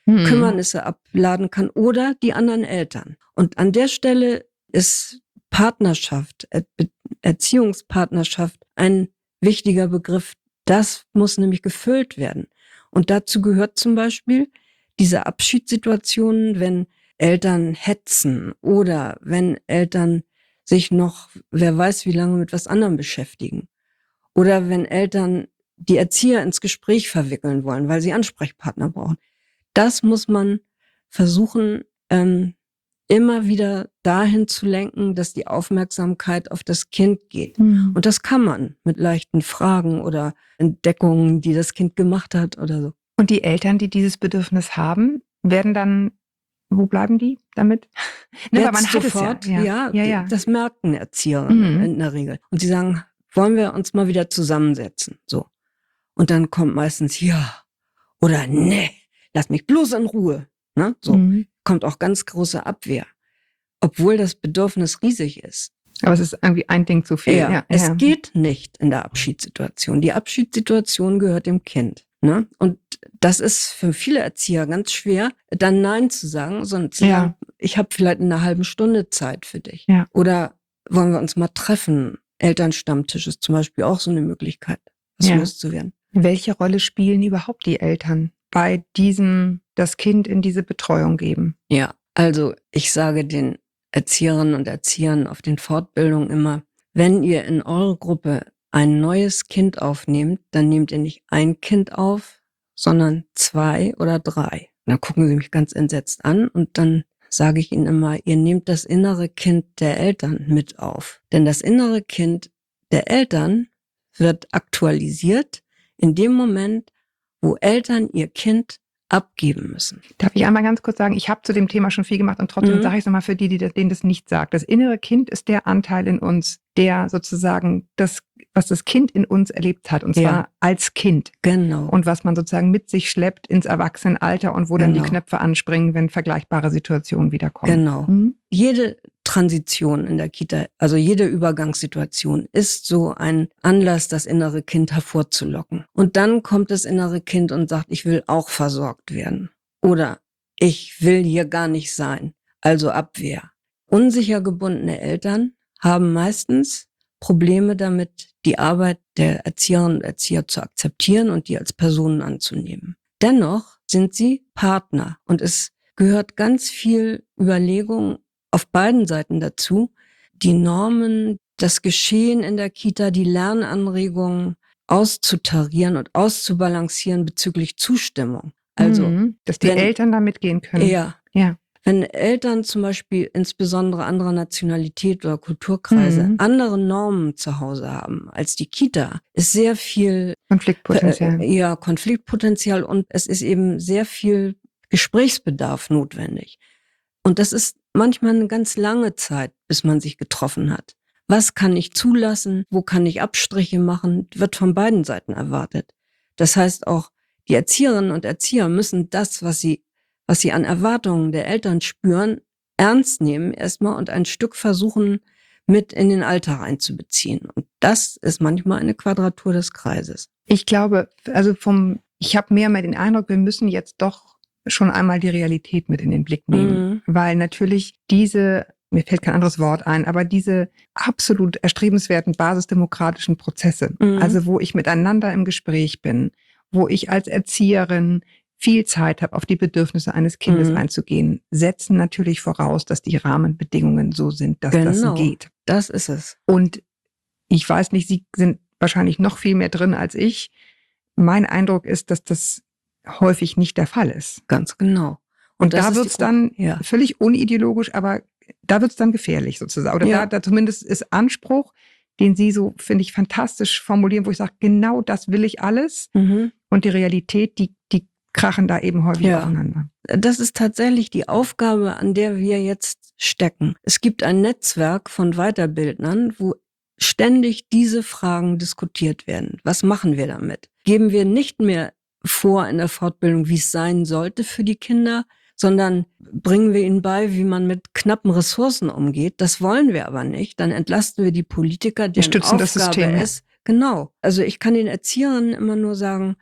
Mhm. Kümmernisse abladen kann oder die anderen Eltern. Und an der Stelle ist Partnerschaft, Er- Erziehungspartnerschaft ein wichtiger Begriff. Das muss nämlich gefüllt werden. Und dazu gehört zum Beispiel diese Abschiedssituationen, wenn Eltern hetzen oder wenn Eltern sich noch, wer weiß wie lange, mit was anderem beschäftigen. Oder wenn Eltern die Erzieher ins Gespräch verwickeln wollen, weil sie Ansprechpartner brauchen. Das muss man versuchen, ähm, immer wieder dahin zu lenken, dass die Aufmerksamkeit auf das Kind geht. Mhm. Und das kann man mit leichten Fragen oder Entdeckungen, die das Kind gemacht hat oder so. Und die Eltern, die dieses Bedürfnis haben, werden dann, wo bleiben die damit? Ne, weil Jetzt man hat sofort, es ja. ja, ja, ja. das merken Erzieher Mhm. in der Regel. Und sie sagen, wollen wir uns mal wieder zusammensetzen? So. Und dann kommt meistens ja oder nee, lass mich bloß in Ruhe. Ne? So. Mhm. Kommt auch ganz große Abwehr. Obwohl das Bedürfnis riesig ist. Aber es ist irgendwie ein Ding zu viel. Ja, Ja, es ja. geht nicht in der Abschiedssituation. Die Abschiedssituation gehört dem Kind. Ne? Und das ist für viele Erzieher ganz schwer, dann Nein zu sagen, sondern zu Ja. sagen, ich habe vielleicht eine halbe Stunde Zeit für dich. Ja. Oder wollen wir uns mal treffen? Elternstammtisch ist zum Beispiel auch so eine Möglichkeit, was Ja. loszuwerden. Welche Rolle spielen überhaupt die Eltern bei diesem, das Kind in diese Betreuung geben? Ja, also ich sage den Erzieherinnen und Erziehern auf den Fortbildungen immer, wenn ihr in eure Gruppe ein neues Kind aufnehmt, dann nehmt ihr nicht ein Kind auf, sondern zwei oder drei. Dann gucken sie mich ganz entsetzt an und dann sage ich ihnen immer, ihr nehmt das innere Kind der Eltern mit auf. Denn das innere Kind der Eltern wird aktualisiert in dem Moment, wo Eltern ihr Kind abgeben müssen. Darf ich einmal ganz kurz sagen, ich habe zu dem Thema schon viel gemacht und trotzdem Mhm. sage ich es nochmal für die, die das- denen das nicht sagt. Das innere Kind ist der Anteil in uns, der sozusagen das, was das Kind in uns erlebt hat, und zwar Ja. als Kind. Genau. Und was man sozusagen mit sich schleppt ins Erwachsenenalter und wo dann die Genau. Knöpfe anspringen, wenn vergleichbare Situationen wiederkommen. Genau. Mhm. Jede Transition in der Kita, also jede Übergangssituation ist so ein Anlass, das innere Kind hervorzulocken. Und dann kommt das innere Kind und sagt, ich will auch versorgt werden. Oder ich will hier gar nicht sein. Also Abwehr. Unsicher gebundene Eltern haben meistens Probleme damit, die Arbeit der Erzieherinnen und Erzieher zu akzeptieren und die als Personen anzunehmen. Dennoch sind sie Partner und es gehört ganz viel Überlegung auf beiden Seiten dazu, die Normen, das Geschehen in der Kita, die Lernanregungen auszutarieren und auszubalancieren bezüglich Zustimmung. Also, Mhm. Dass die wenn- Eltern da mitgehen können. ja, Ja. wenn Eltern zum Beispiel insbesondere anderer Nationalität oder Kulturkreise Mhm. andere Normen zu Hause haben als die Kita, ist sehr viel Konfliktpotenzial. äh, ja, Konfliktpotenzial und es ist eben sehr viel Gesprächsbedarf notwendig. Und das ist manchmal eine ganz lange Zeit, bis man sich getroffen hat. Was kann ich zulassen? Wo kann ich Abstriche machen? Wird von beiden Seiten erwartet. Das heißt auch, die Erzieherinnen und Erzieher müssen das, was sie, was sie an Erwartungen der Eltern spüren, ernst nehmen erstmal und ein Stück versuchen, mit in den Alltag einzubeziehen. Und das ist manchmal eine Quadratur des Kreises. Ich glaube, also vom, ich habe mehr mal den Eindruck, wir müssen jetzt doch schon einmal die Realität mit in den Blick nehmen. Mhm. Weil natürlich diese, mir fällt kein anderes Wort ein, aber diese absolut erstrebenswerten basisdemokratischen Prozesse, Mhm. also wo ich miteinander im Gespräch bin, wo ich als Erzieherin viel Zeit habe, auf die Bedürfnisse eines Kindes Mhm. einzugehen, setzen natürlich voraus, dass die Rahmenbedingungen so sind, dass Genau. das geht. Das ist es. Und ich weiß nicht, Sie sind wahrscheinlich noch viel mehr drin als ich. Mein Eindruck ist, dass das häufig nicht der Fall ist. Ganz genau. Und, das da ist die wird's Gro- dann ja. völlig unideologisch, aber da wird's dann gefährlich sozusagen. Oder Ja. da, da zumindest ist Anspruch, den Sie so, finde ich, fantastisch formulieren, wo ich sage, genau das will ich alles. Mhm. Und die Realität, die, die krachen da eben häufig Ja. aufeinander. Das ist tatsächlich die Aufgabe, an der wir jetzt stecken. Es gibt ein Netzwerk von Weiterbildnern, wo ständig diese Fragen diskutiert werden. Was machen wir damit? Geben wir nicht mehr vor in der Fortbildung, wie es sein sollte für die Kinder, sondern bringen wir ihnen bei, wie man mit knappen Ressourcen umgeht. Das wollen wir aber nicht. Dann entlasten wir die Politiker, deren stützen das Aufgabe System, ja. ist. Genau. Also ich kann den Erzieherinnen immer nur sagen,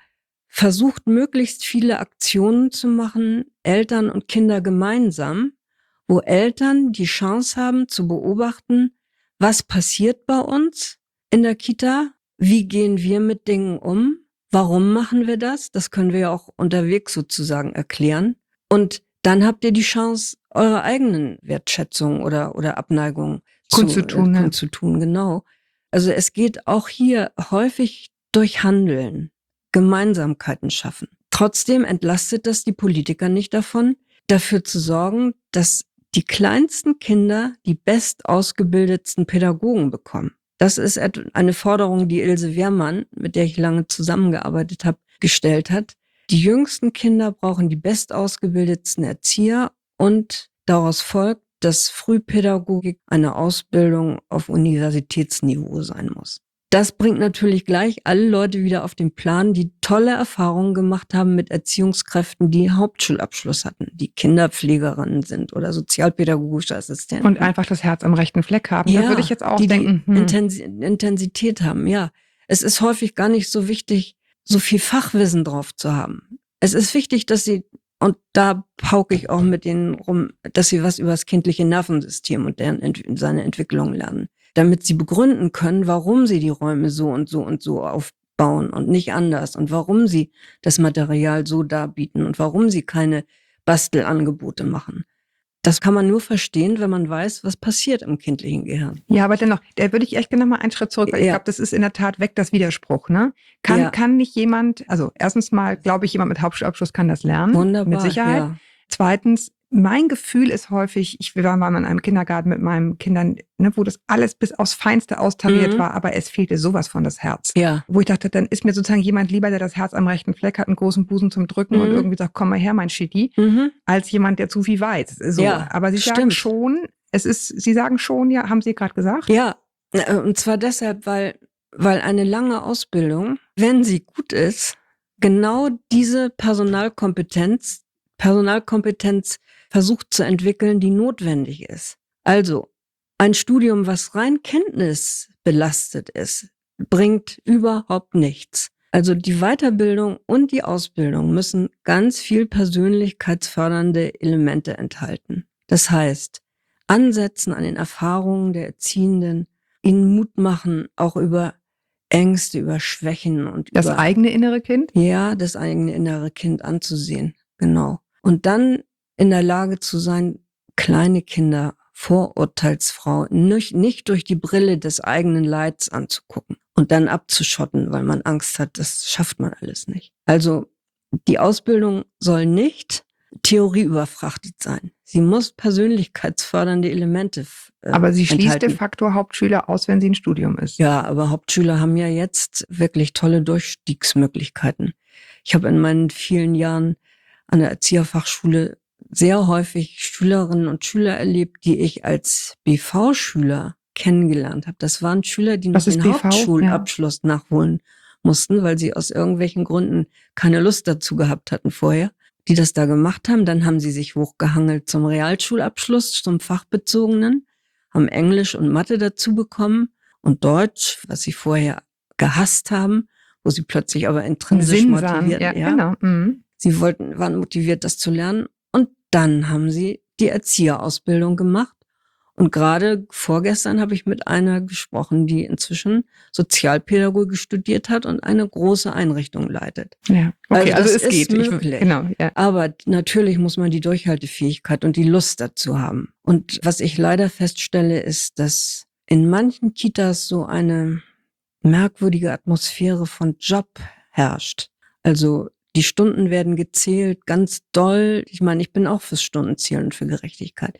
versucht möglichst viele Aktionen zu machen, Eltern und Kinder gemeinsam, wo Eltern die Chance haben zu beobachten, was passiert bei uns in der Kita, wie gehen wir mit Dingen um, warum machen wir das, das können wir ja auch unterwegs sozusagen erklären. Und dann habt ihr die Chance, eure eigenen Wertschätzungen oder, oder Abneigungen kundzutun, zu, äh, ja. zu tun, genau. Also es geht auch hier häufig durch Handeln, Gemeinsamkeiten schaffen. Trotzdem entlastet das die Politiker nicht davon, dafür zu sorgen, dass die kleinsten Kinder die bestausgebildetsten Pädagogen bekommen. Das ist eine Forderung, die Ilse Wehrmann, mit der ich lange zusammengearbeitet habe, gestellt hat. Die jüngsten Kinder brauchen die bestausgebildetsten Erzieher und daraus folgt, dass Frühpädagogik eine Ausbildung auf Universitätsniveau sein muss. Das bringt natürlich gleich alle Leute wieder auf den Plan, die tolle Erfahrungen gemacht haben mit Erziehungskräften, die Hauptschulabschluss hatten, die Kinderpflegerinnen sind oder sozialpädagogische Assistenten. Und einfach das Herz am rechten Fleck haben. Ja, Da würde ich jetzt auch die denken. die Hm. Intensi- Intensität haben, ja. Es ist häufig gar nicht so wichtig, so viel Fachwissen drauf zu haben. Es ist wichtig, dass sie, und da pauke ich auch mit denen rum, dass sie was über das kindliche Nervensystem und deren Ent- seine Entwicklung lernen, damit sie begründen können, warum sie die Räume so und so und so aufbauen und nicht anders und warum sie das Material so darbieten und warum sie keine Bastelangebote machen. Das kann man nur verstehen, wenn man weiß, was passiert im kindlichen Gehirn. Ja, aber dennoch, da würde ich echt gerne noch mal einen Schritt zurück, weil ich Ja. glaube, das ist in der Tat weg, das Widerspruch, ne? Kann, Ja. kann nicht jemand, also erstens mal, glaube ich, jemand mit Hauptschulabschluss kann das lernen. Wunderbar. Mit Sicherheit. Ja. Zweitens, mein Gefühl ist häufig, ich war mal in einem Kindergarten mit meinen Kindern, ne, wo das alles bis aufs Feinste austariert Mhm. war, aber es fehlte sowas von das Herz. Ja. Wo ich dachte, dann ist mir sozusagen jemand lieber, der das Herz am rechten Fleck hat, einen großen Busen zum Drücken und Mhm. irgendwie sagt, komm mal her, mein Shitty, Mhm. als jemand, der zu viel weiß. So. Ja, Aber Sie sagen stimmt. schon, es ist, Sie sagen schon, ja, haben Sie gerade gesagt? Ja, äh, und zwar deshalb, weil, weil eine lange Ausbildung, wenn sie gut ist, genau diese Personalkompetenz, Personalkompetenz versucht zu entwickeln, die notwendig ist. Also ein Studium, was rein kenntnisbelastet ist, bringt überhaupt nichts. Also die Weiterbildung und die Ausbildung müssen ganz viel persönlichkeitsfördernde Elemente enthalten. Das heißt, ansetzen an den Erfahrungen der Erziehenden, ihnen Mut machen, auch über Ängste, über Schwächen und Das über eigene innere Kind? ja, das eigene innere Kind anzusehen. Genau. Und dann in der Lage zu sein, kleine Kinder, Vorurteilsfrau, nicht, nicht durch die Brille des eigenen Leids anzugucken und dann abzuschotten, weil man Angst hat, das schafft man alles nicht. Also die Ausbildung soll nicht theorieüberfrachtet sein. Sie muss persönlichkeitsfördernde Elemente äh, Aber sie schließt enthalten. de facto Hauptschüler aus, wenn sie ein Studium ist. Ja, aber Hauptschüler haben ja jetzt wirklich tolle Durchstiegsmöglichkeiten. Ich habe in meinen vielen Jahren an der Erzieherfachschule sehr häufig Schülerinnen und Schüler erlebt, die ich als B V-Schüler kennengelernt habe. Das waren Schüler, die noch Was ist den B V? Hauptschulabschluss nachholen mussten, weil sie aus irgendwelchen Gründen keine Lust dazu gehabt hatten vorher, die das da gemacht haben. Dann haben sie sich hochgehangelt zum Realschulabschluss, zum fachbezogenen, haben Englisch und Mathe dazu bekommen und Deutsch, was sie vorher gehasst haben, wo sie plötzlich aber intrinsisch Sinn sahen. motiviert, Ja, ja. genau. Mhm. Sie wollten, waren motiviert, das zu lernen. Und dann haben sie die Erzieherausbildung gemacht. Und gerade vorgestern habe ich mit einer gesprochen, die inzwischen Sozialpädagogik studiert hat und eine große Einrichtung leitet. Ja. Okay, Also also, das es ist geht. Ich, möglich. genau, ja. Aber natürlich muss man die Durchhaltefähigkeit und die Lust dazu haben. Und was ich leider feststelle, ist, dass in manchen Kitas so eine merkwürdige Atmosphäre von Job herrscht. Also die Stunden werden gezählt, ganz doll. Ich meine, ich bin auch fürs Stundenzählen und für Gerechtigkeit.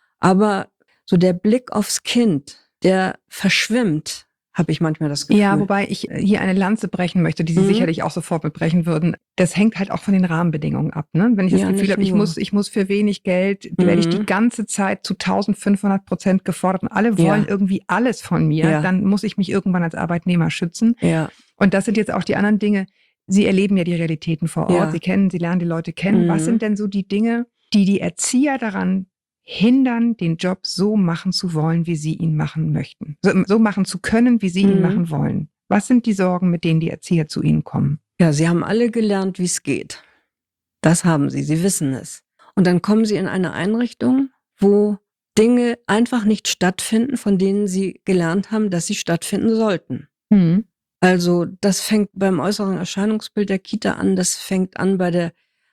Aber so der Blick aufs Kind, der verschwimmt, habe ich manchmal das Gefühl. Ja, wobei ich hier eine Lanze brechen möchte, die Sie Mhm. sicherlich auch sofort mitbrechen würden. Das hängt halt auch von den Rahmenbedingungen ab. Ne? Wenn ich das Ja, Gefühl nicht habe, ich nur. muss, ich muss für wenig Geld, Mhm. werde ich die ganze Zeit zu eintausendfünfhundert Prozent gefordert und alle wollen Ja. irgendwie alles von mir, Ja. dann muss ich mich irgendwann als Arbeitnehmer schützen. Ja, Und das sind jetzt auch die anderen Dinge. Sie erleben ja die Realitäten vor Ort, Ja. Sie kennen, Sie lernen die Leute kennen. Mhm. Was sind denn so die Dinge, die die Erzieher daran hindern, den Job so machen zu wollen, wie sie ihn machen möchten? So, so machen zu können, wie sie ihn Mhm. machen wollen. Was sind die Sorgen, mit denen die Erzieher zu Ihnen kommen? Ja, sie haben alle gelernt, wie es geht. Das haben sie, sie wissen es. Und dann kommen sie in eine Einrichtung, wo Dinge einfach nicht stattfinden, von denen sie gelernt haben, dass sie stattfinden sollten. Mhm. Also das fängt beim äußeren Erscheinungsbild der Kita an, das fängt an bei der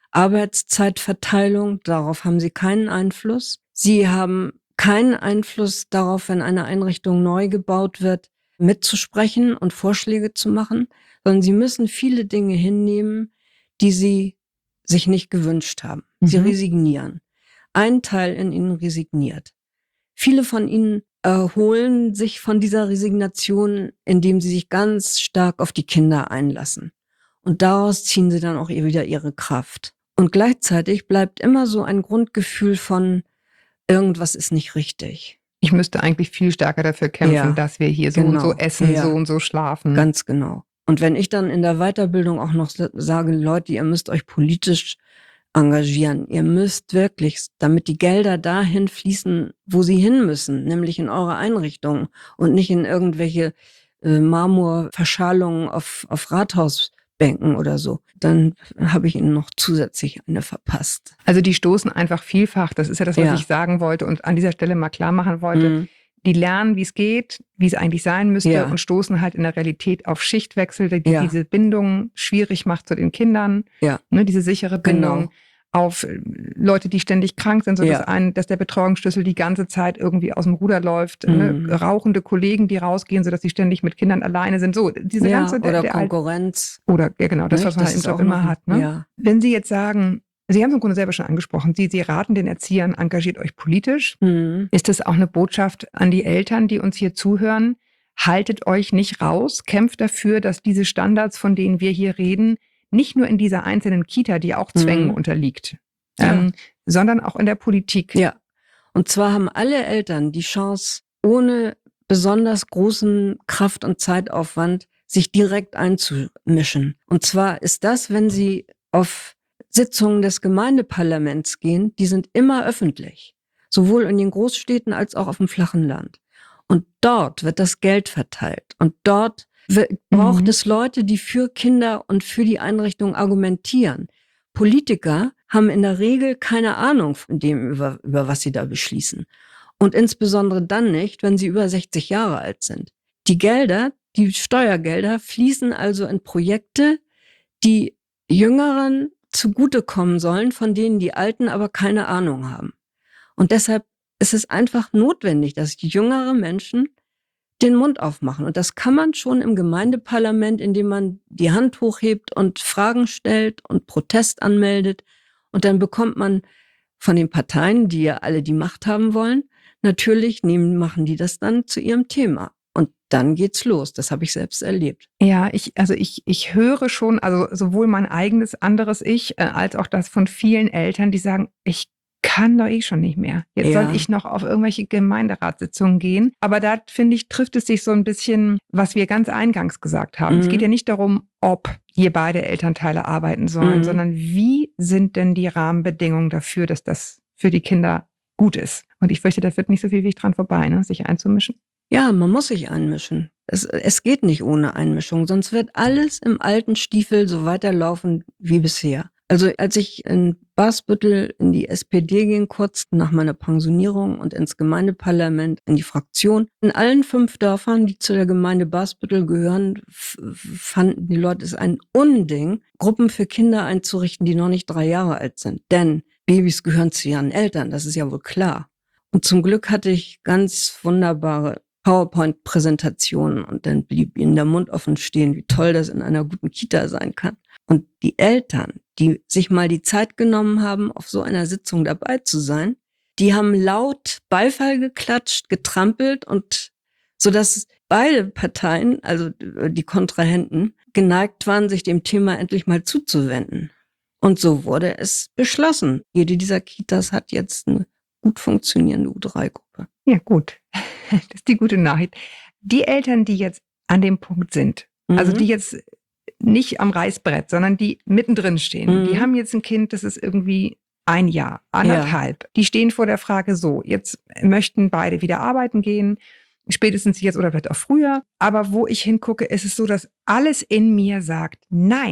Arbeitszeitverteilung, darauf haben sie keinen Einfluss. Sie haben keinen Einfluss darauf, wenn eine Einrichtung neu gebaut wird, mitzusprechen und Vorschläge zu machen, sondern sie müssen viele Dinge hinnehmen, die sie sich nicht gewünscht haben. Mhm. Sie resignieren. Ein Teil in ihnen resigniert. Viele von ihnen erholen sich von dieser Resignation, indem sie sich ganz stark auf die Kinder einlassen. Und daraus ziehen sie dann auch wieder ihre Kraft. Und gleichzeitig bleibt immer so ein Grundgefühl von, irgendwas ist nicht richtig. Ich müsste eigentlich viel stärker dafür kämpfen, ja, dass wir hier so genau. und so essen, ja. so und so schlafen. Ganz genau. Und wenn ich dann in der Weiterbildung auch noch sage, Leute, ihr müsst euch politisch engagieren, ihr müsst wirklich, damit die Gelder dahin fließen, wo sie hin müssen, nämlich in eure Einrichtungen und nicht in irgendwelche äh, Marmorverschalungen auf, auf Rathausbänken oder so, dann habe ich ihnen noch zusätzlich eine verpasst. Also die stoßen einfach vielfach, das ist ja das, was ja. ich sagen wollte und an dieser Stelle mal klar machen wollte, mhm. die lernen, wie es geht, wie es eigentlich sein müsste ja. und stoßen halt in der Realität auf Schichtwechsel, die ja. diese Bindung schwierig macht zu den Kindern, ja. ne, diese sichere Bindung. Genau. Auf Leute, die ständig krank sind, so ja. dass, ein, dass der Betreuungsschlüssel die ganze Zeit irgendwie aus dem Ruder läuft, mhm. ne? Rauchende Kollegen, die rausgehen, sodass sie ständig mit Kindern alleine sind, so diese ja, ganze oder der, der Konkurrenz. Oder ja genau, das, was man das halt im Job immer hat. Ne? Ja. Wenn Sie jetzt sagen, Sie haben es im Grunde selber schon angesprochen, Sie, Sie raten den Erziehern, engagiert euch politisch. Mhm. Ist das auch eine Botschaft an die Eltern, die uns hier zuhören? Haltet euch nicht raus, kämpft dafür, dass diese Standards, von denen wir hier reden, nicht nur in dieser einzelnen Kita, die auch Zwängen mhm. unterliegt, ja. ähm, sondern auch in der Politik. Ja, und zwar haben alle Eltern die Chance, ohne besonders großen Kraft- und Zeitaufwand sich direkt einzumischen. Und zwar ist das, wenn sie auf Sitzungen des Gemeindeparlaments gehen, die sind immer öffentlich, sowohl in den Großstädten als auch auf dem flachen Land. Und dort wird das Geld verteilt und dort braucht mhm. es Leute, die für Kinder und für die Einrichtung argumentieren. Politiker haben in der Regel keine Ahnung von dem, über, über was sie da beschließen. Und insbesondere dann nicht, wenn sie über sechzig Jahre alt sind. Die Gelder, die Steuergelder fließen also in Projekte, die Jüngeren zugutekommen sollen, von denen die Alten aber keine Ahnung haben. Und deshalb ist es einfach notwendig, dass die jüngeren Menschen den Mund aufmachen. Und das kann man schon im Gemeindeparlament, indem man die Hand hochhebt und Fragen stellt und Protest anmeldet. Und dann bekommt man von den Parteien, die ja alle die Macht haben wollen, natürlich nehmen, machen die das dann zu ihrem Thema. Und dann geht's los. Das habe ich selbst erlebt. Ja, ich, also ich, ich höre schon, also sowohl mein eigenes anderes Ich, äh, als auch das von vielen Eltern, die sagen, ich kann doch eh schon nicht mehr. Jetzt ja. soll ich noch auf irgendwelche Gemeinderatssitzungen gehen. Aber da, finde ich, trifft es sich so ein bisschen, was wir ganz eingangs gesagt haben. Mhm. Es geht ja nicht darum, ob hier beide Elternteile arbeiten sollen, mhm. sondern wie sind denn die Rahmenbedingungen dafür, dass das für die Kinder gut ist. Und ich fürchte, da führt nicht so viel Weg dran vorbei, ne, sich einzumischen. Ja, man muss sich einmischen. Es, es geht nicht ohne Einmischung, sonst wird alles im alten Stiefel so weiterlaufen wie bisher. Also als ich in Basbüttel in die S P D ging, kurz nach meiner Pensionierung und ins Gemeindeparlament, in die Fraktion, in allen fünf Dörfern, die zu der Gemeinde Basbüttel gehören, f- fanden die Leute es ein Unding, Gruppen für Kinder einzurichten, die noch nicht drei Jahre alt sind. Denn Babys gehören zu ihren Eltern, das ist ja wohl klar. Und zum Glück hatte ich ganz wunderbare PowerPoint-Präsentationen und dann blieb ihnen der Mund offen stehen, wie toll das in einer guten Kita sein kann. Und die Eltern, die sich mal die Zeit genommen haben, auf so einer Sitzung dabei zu sein, die haben laut Beifall geklatscht, getrampelt und so dass beide Parteien, also die Kontrahenten, geneigt waren, sich dem Thema endlich mal zuzuwenden. Und so wurde es beschlossen. Jede dieser Kitas hat jetzt eine gut funktionierende U drei Gruppe. Ja, gut. Das ist die gute Nachricht. Die Eltern, die jetzt an dem Punkt sind, mhm. also die jetzt nicht am Reißbrett, sondern die mittendrin stehen, mhm. die haben jetzt ein Kind, das ist irgendwie ein Jahr, anderthalb. Ja. Die stehen vor der Frage so, jetzt möchten beide wieder arbeiten gehen, spätestens jetzt oder vielleicht auch früher. Aber wo ich hingucke, ist es so, dass alles in mir sagt, nein,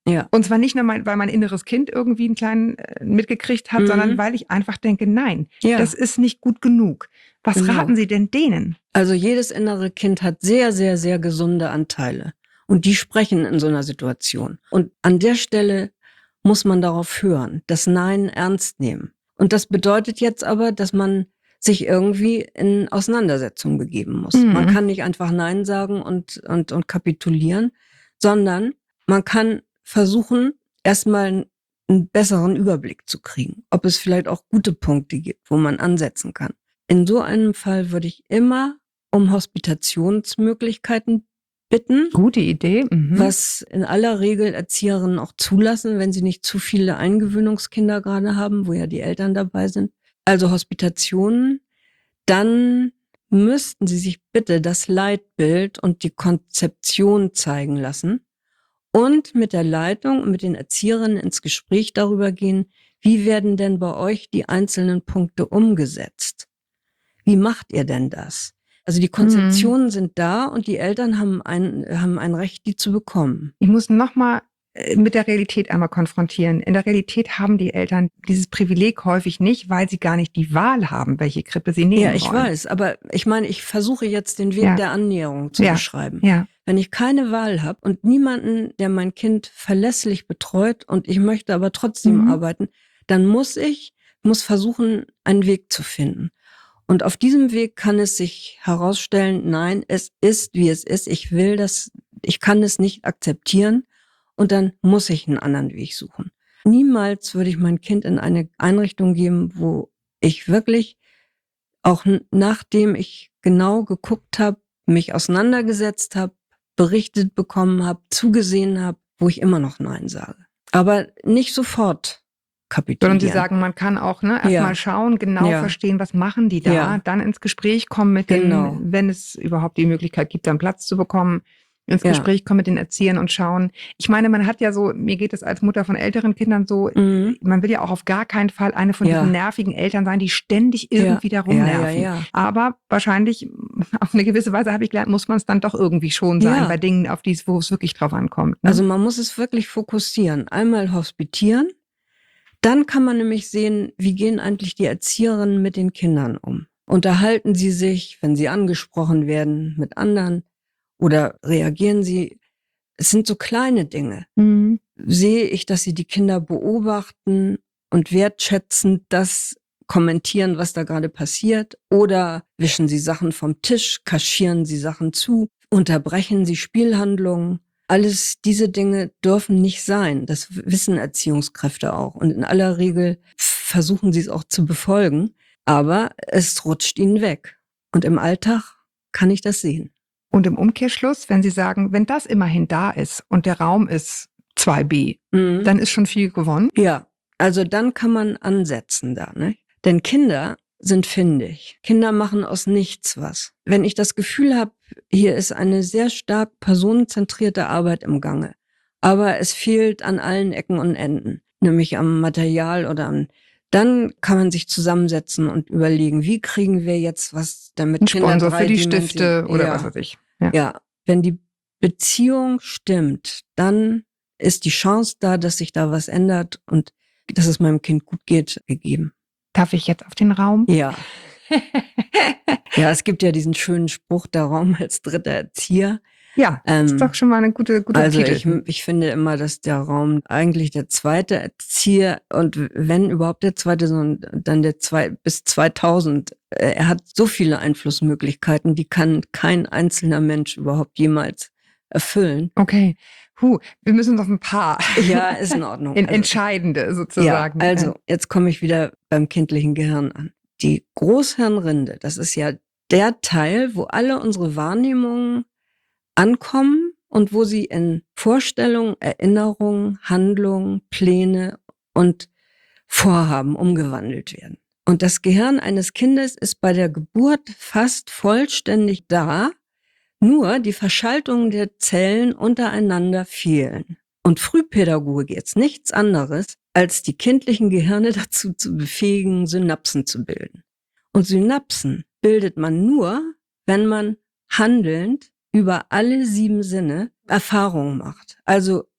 Ja. Und zwar nicht nur, mein, weil mein inneres Kind irgendwie einen kleinen äh, mitgekriegt hat, Mhm. sondern weil ich einfach denke, nein, Ja. das ist nicht gut genug. Was Genau. raten Sie denn denen? Also jedes innere Kind hat sehr, sehr, sehr gesunde Anteile. Und die sprechen in so einer Situation. Und an der Stelle muss man darauf hören, das Nein ernst nehmen. Und das bedeutet jetzt aber, dass man sich irgendwie in Auseinandersetzung begeben muss. Mhm. Man kann nicht einfach Nein sagen und, und, und kapitulieren, sondern man kann versuchen, erstmal einen besseren Überblick zu kriegen, ob es vielleicht auch gute Punkte gibt, wo man ansetzen kann. In so einem Fall würde ich immer um Hospitationsmöglichkeiten bitten, Gute Idee. Mhm. was in aller Regel Erzieherinnen auch zulassen, wenn sie nicht zu viele Eingewöhnungskinder gerade haben, wo ja die Eltern dabei sind. Also Hospitationen, dann müssten sie sich bitte das Leitbild und die Konzeption zeigen lassen und mit der Leitung und mit den Erzieherinnen ins Gespräch darüber gehen, wie werden denn bei euch die einzelnen Punkte umgesetzt? Wie macht ihr denn das? Also die Konzeptionen mhm. sind da und die Eltern haben ein, haben ein Recht, die zu bekommen. Ich muss nochmal mit der Realität einmal konfrontieren. In der Realität haben die Eltern dieses Privileg häufig nicht, weil sie gar nicht die Wahl haben, welche Krippe sie nehmen Ja, ich wollen. weiß, aber ich meine, ich versuche jetzt den Weg Ja. der Annäherung zu Ja. beschreiben. Ja. Wenn ich keine Wahl habe und niemanden, der mein Kind verlässlich betreut und ich möchte aber trotzdem Mhm. arbeiten, dann muss ich, muss versuchen, einen Weg zu finden. Und auf diesem Weg kann es sich herausstellen, nein, es ist, wie es ist. Ich will das, ich kann es nicht akzeptieren und dann muss ich einen anderen Weg suchen. Niemals würde ich mein Kind in eine Einrichtung geben, wo ich wirklich, auch nachdem ich genau geguckt habe, mich auseinandergesetzt habe, berichtet bekommen habe, zugesehen habe, wo ich immer noch Nein sage. Aber nicht sofort kapitulieren. Sondern Sie sagen, man kann auch ne, erstmal Ja. schauen, genau Ja. verstehen, was machen die da, Ja. dann ins Gespräch kommen mit Genau. den, wenn es überhaupt die Möglichkeit gibt, dann Platz zu bekommen, ins Ja. Gespräch kommen mit den Erziehern und schauen. Ich meine, man hat ja so, mir geht es als Mutter von älteren Kindern so, Mhm. man will ja auch auf gar keinen Fall eine von Ja. diesen nervigen Eltern sein, die ständig irgendwie ja. da rumnerven. Ja, ja, ja. Aber wahrscheinlich, auf eine gewisse Weise habe ich gelernt, muss man es dann doch irgendwie schon sein, Ja. bei Dingen, auf die es, wo es wirklich drauf ankommt. Ne? Also man muss es wirklich fokussieren. Einmal hospitieren, dann kann man nämlich sehen, wie gehen eigentlich die Erzieherinnen mit den Kindern um. Unterhalten sie sich, wenn sie angesprochen werden, mit anderen oder reagieren sie? Es sind so kleine Dinge. Mhm. Sehe ich, dass sie die Kinder beobachten und wertschätzend das kommentieren, was da gerade passiert? Oder wischen sie Sachen vom Tisch, kaschieren sie Sachen zu, unterbrechen sie Spielhandlungen? Alles diese Dinge dürfen nicht sein. Das wissen Erziehungskräfte auch. Und in aller Regel versuchen sie es auch zu befolgen. Aber es rutscht ihnen weg. Und im Alltag kann ich das sehen. Und im Umkehrschluss, wenn Sie sagen, wenn das immerhin da ist und der Raum ist zwei b, Mhm. dann ist schon viel gewonnen. Ja, also dann kann man ansetzen da, ne? Denn Kinder sind findig. Kinder machen aus nichts was. Wenn ich das Gefühl habe, hier ist eine sehr stark personenzentrierte Arbeit im Gange, aber es fehlt an allen Ecken und Enden, nämlich am Material oder an, dann kann man sich zusammensetzen und überlegen, wie kriegen wir jetzt was, damit Ein Kinder Sponsor für die dreidimension- Stifte oder ja. was weiß ich. Ja. Ja, wenn die Beziehung stimmt, dann ist die Chance da, dass sich da was ändert und dass es meinem Kind gut geht, gegeben. Darf ich jetzt auf den Raum? Ja. Ja, es gibt ja diesen schönen Spruch, der Raum als dritter Erzieher. Ja, Ähm, ist doch schon mal eine gute, gute Also Titel. ich, ich finde immer, dass der Raum eigentlich der zweite Erzieher und wenn überhaupt der zweite, sondern dann der zwei bis zweitausend. äh, Er hat so viele Einflussmöglichkeiten, die kann kein einzelner Mensch überhaupt jemals erfüllen. Okay. Huh, wir müssen uns auf ein paar Ja, ist in Ordnung. in, Also- entscheidende sozusagen. Ja, also jetzt komme ich wieder beim kindlichen Gehirn an. Die Großhirnrinde, das ist ja der Teil, wo alle unsere Wahrnehmungen ankommen und wo sie in Vorstellungen, Erinnerungen, Handlungen, Pläne und Vorhaben umgewandelt werden. Und das Gehirn eines Kindes ist bei der Geburt fast vollständig da, nur die Verschaltungen der Zellen untereinander fehlen. Und Frühpädagogik ist nichts anderes, als die kindlichen Gehirne dazu zu befähigen, Synapsen zu bilden. Und Synapsen bildet man nur, wenn man handelnd über alle sieben Sinne Erfahrungen macht. Also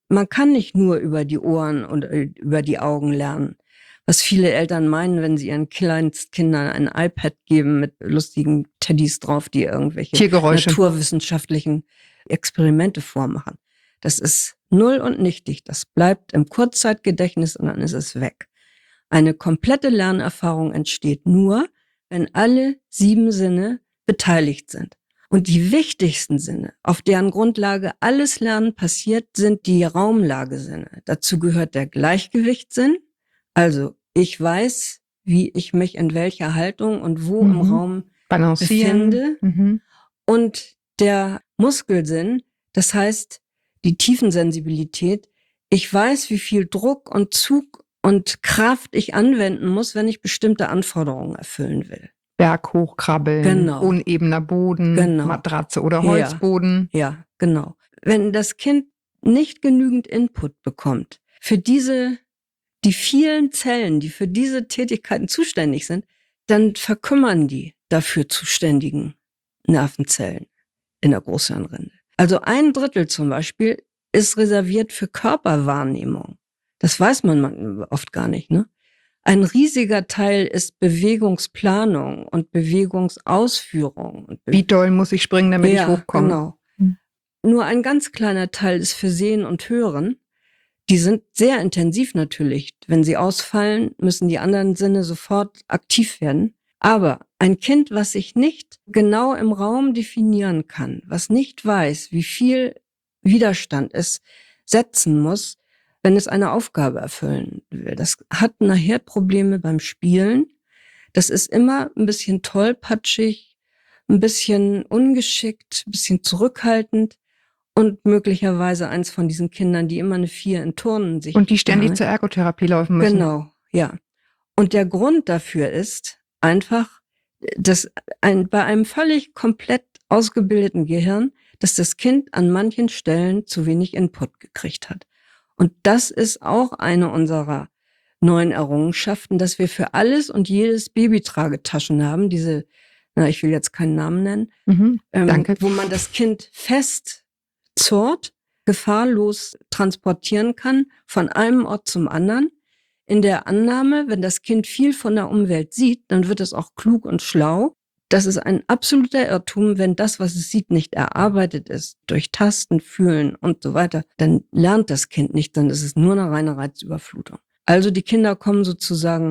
man kann nicht nur über die Ohren und über die Augen lernen. Was viele Eltern meinen, wenn sie ihren Kleinstkindern ein iPad geben mit lustigen Teddys drauf, die irgendwelche Tiergeräusche. naturwissenschaftlichen Experimente vormachen. Das ist null und nichtig. Das bleibt im Kurzzeitgedächtnis und dann ist es weg. Eine komplette Lernerfahrung entsteht nur, wenn alle sieben Sinne beteiligt sind. Und die wichtigsten Sinne, auf deren Grundlage alles Lernen passiert, sind die Raumlagesinne. Dazu gehört der Gleichgewichtssinn. Also ich weiß, wie ich mich in welcher Haltung und wo Mhm. im Raum Balancieren. befinde. Mhm. Und der Muskelsinn, das heißt die Tiefensensibilität. Ich weiß, wie viel Druck und Zug und Kraft ich anwenden muss, wenn ich bestimmte Anforderungen erfüllen will. Berg hochkrabbeln, Genau. unebener Boden, Genau. Matratze oder Ja. Holzboden. Ja, genau. Wenn das Kind nicht genügend Input bekommt für diese, die vielen Zellen, die für diese Tätigkeiten zuständig sind, dann verkümmern die dafür zuständigen Nervenzellen in der Großhirnrinde. Also ein Drittel zum Beispiel ist reserviert für Körperwahrnehmung. Das weiß man oft gar nicht, ne? Ein riesiger Teil ist Bewegungsplanung und Bewegungsausführung. Und Be Wie doll muss ich springen, damit ja, ich hochkomme? Genau. Hm. Nur ein ganz kleiner Teil ist für Sehen und Hören. Die sind sehr intensiv natürlich. Wenn sie ausfallen, müssen die anderen Sinne sofort aktiv werden. Aber ein Kind, was sich nicht genau im Raum definieren kann, was nicht weiß, wie viel Widerstand es setzen muss, wenn es eine Aufgabe erfüllen will, das hat nachher Probleme beim Spielen. Das ist immer ein bisschen tollpatschig, ein bisschen ungeschickt, ein bisschen zurückhaltend und möglicherweise eins von diesen Kindern, die immer eine Vier in Turnen sich... Und die ständig Ja, zur Ergotherapie laufen müssen. Genau, ja. Und der Grund dafür ist einfach, dass ein, bei einem völlig komplett ausgebildeten Gehirn, dass das Kind an manchen Stellen zu wenig Input gekriegt hat. Und das ist auch eine unserer neuen Errungenschaften, dass wir für alles und jedes Babytragetaschen haben, diese, na, ich will jetzt keinen Namen nennen, Mhm, ähm, danke. wo man das Kind fest zurrt, gefahrlos transportieren kann, von einem Ort zum anderen, in der Annahme, wenn das Kind viel von der Umwelt sieht, dann wird es auch klug und schlau. Das ist ein absoluter Irrtum, wenn das, was es sieht, nicht erarbeitet ist, durch Tasten, Fühlen und so weiter, dann lernt das Kind nicht, dann ist es nur eine reine Reizüberflutung. Also die Kinder kommen sozusagen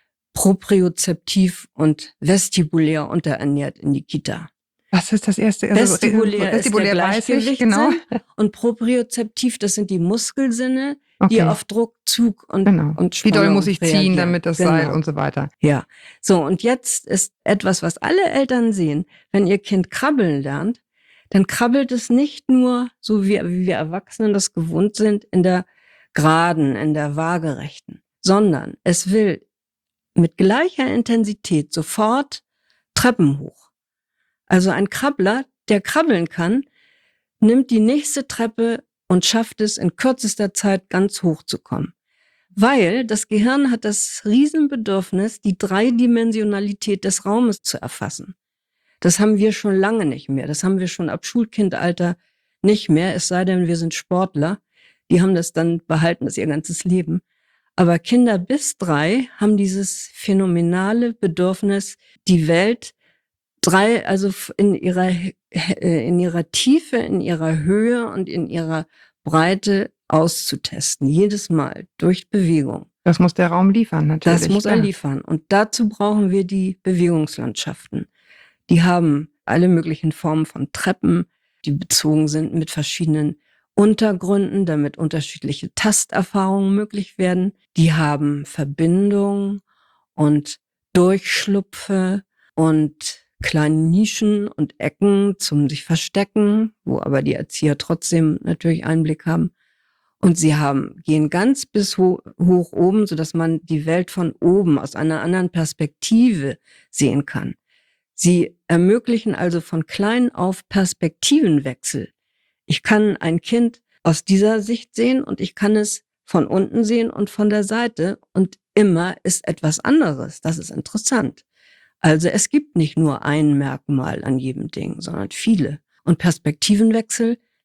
propriozeptiv und vestibulär unterernährt in die Kita. Was ist das erste? Also, Vestibulär, Vestibulär ist der weiß ich, genau. Gleichgewichtssinn und propriozeptiv, das sind die Muskelsinne, Okay. die auf Druck, Zug und, Genau. und Wie doll Spannung muss ich ziehen, reagieren. damit das Genau. Seil und so weiter. Ja, so und jetzt ist etwas, was alle Eltern sehen, wenn ihr Kind krabbeln lernt, dann krabbelt es nicht nur, so wie, wie wir Erwachsenen das gewohnt sind, in der geraden, in der waagerechten, sondern es will mit gleicher Intensität sofort Treppen hoch. Also ein Krabbler, der krabbeln kann, nimmt die nächste Treppe und schafft es in kürzester Zeit ganz hoch zu kommen. Weil das Gehirn hat das Riesenbedürfnis, die Dreidimensionalität des Raumes zu erfassen. Das haben wir schon lange nicht mehr. Das haben wir schon ab Schulkindalter nicht mehr, es sei denn, wir sind Sportler. Die haben das dann behalten, das ihr ganzes Leben. Aber Kinder bis drei haben dieses phänomenale Bedürfnis, die Welt drei, also in ihrer, in ihrer Tiefe, in ihrer Höhe und in ihrer Breite auszutesten. Jedes Mal durch Bewegung. Das muss der Raum liefern, natürlich. Das muss er klar. liefern. Und dazu brauchen wir die Bewegungslandschaften. Die haben alle möglichen Formen von Treppen, die bezogen sind mit verschiedenen Untergründen, damit unterschiedliche Tasterfahrungen möglich werden. Die haben Verbindung und Durchschlupfe und kleine Nischen und Ecken zum sich verstecken, wo aber die Erzieher trotzdem natürlich Einblick haben. Und sie haben, gehen ganz bis ho- hoch oben, sodass man die Welt von oben aus einer anderen Perspektive sehen kann. Sie ermöglichen also von klein auf Perspektivenwechsel. Ich kann ein Kind aus dieser Sicht sehen und ich kann es von unten sehen und von der Seite und immer ist etwas anderes. Das ist interessant. Also es gibt nicht nur ein Merkmal an jedem Ding, sondern viele. Und Perspektivenwechsel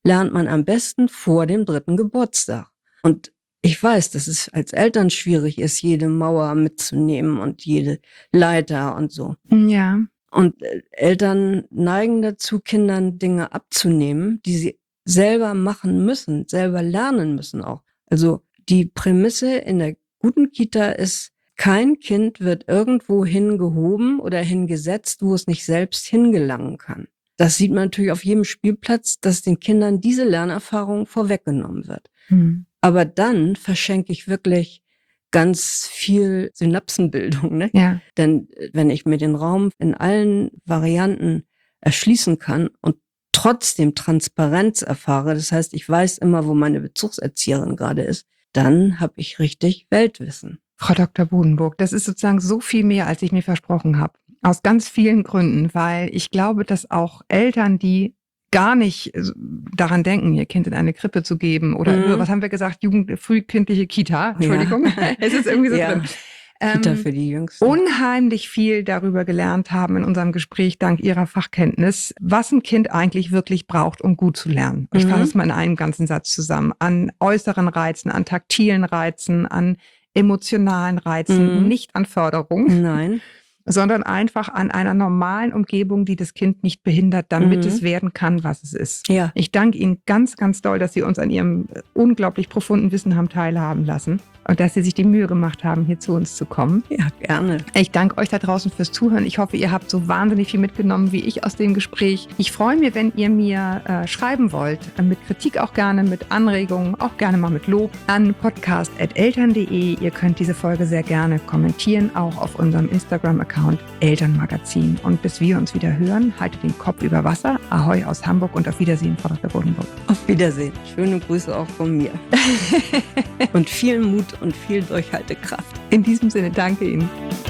lernt man am besten vor dem dritten Geburtstag. Und ich weiß, dass es als Eltern schwierig ist, jede Mauer mitzunehmen und jede Leiter und so. Ja. Und äh, Eltern neigen dazu, Kindern Dinge abzunehmen, die sie selber machen müssen, selber lernen müssen auch. Also die Prämisse in der guten Kita ist, kein Kind wird irgendwo hingehoben oder hingesetzt, wo es nicht selbst hingelangen kann. Das sieht man natürlich auf jedem Spielplatz, dass den Kindern diese Lernerfahrung vorweggenommen wird. Hm. Aber dann verschenke ich wirklich ganz viel Synapsenbildung, ne? Ja. Denn wenn ich mir den Raum in allen Varianten erschließen kann und trotzdem Transparenz erfahre, das heißt, ich weiß immer, wo meine Bezugserzieherin gerade ist, dann habe ich richtig Weltwissen. Frau Doktor Bodenburg, das ist sozusagen so viel mehr, als ich mir versprochen habe. Aus ganz vielen Gründen, weil ich glaube, dass auch Eltern, die gar nicht daran denken, ihr Kind in eine Krippe zu geben oder, Mhm. was haben wir gesagt, Jugend, frühkindliche Kita, Entschuldigung, Ja. es ist irgendwie so Ja. drin. Kita Ähm, für die Jüngsten. unheimlich viel darüber gelernt haben in unserem Gespräch, dank Ihrer Fachkenntnis, was ein Kind eigentlich wirklich braucht, um gut zu lernen. Ich Mhm. fasse es mal in einem ganzen Satz zusammen. An äußeren Reizen, an taktilen Reizen, an emotionalen Reizen, Mhm. nicht an Förderung, Nein. sondern einfach an einer normalen Umgebung, die das Kind nicht behindert, damit Mhm. es werden kann, was es ist. Ja. Ich danke Ihnen ganz, ganz doll, dass Sie uns an Ihrem unglaublich profunden Wissen haben teilhaben lassen und dass Sie sich die Mühe gemacht haben, hier zu uns zu kommen. Ja, gerne. Ich danke euch da draußen fürs Zuhören. Ich hoffe, ihr habt so wahnsinnig viel mitgenommen wie ich aus dem Gespräch. Ich freue mich, wenn ihr mir äh, schreiben wollt, äh, mit Kritik auch gerne, mit Anregungen, auch gerne mal mit Lob, an podcast at eltern punkt de. Ihr könnt diese Folge sehr gerne kommentieren, auch auf unserem Instagram-Account Elternmagazin. Und bis wir uns wieder hören, haltet den Kopf über Wasser. Ahoi aus Hamburg und auf Wiedersehen, Frau Doktor Bodenburg. Auf Wiedersehen. Schöne Grüße auch von mir. Und viel Mut und viel Durchhaltekraft. In diesem Sinne, danke Ihnen.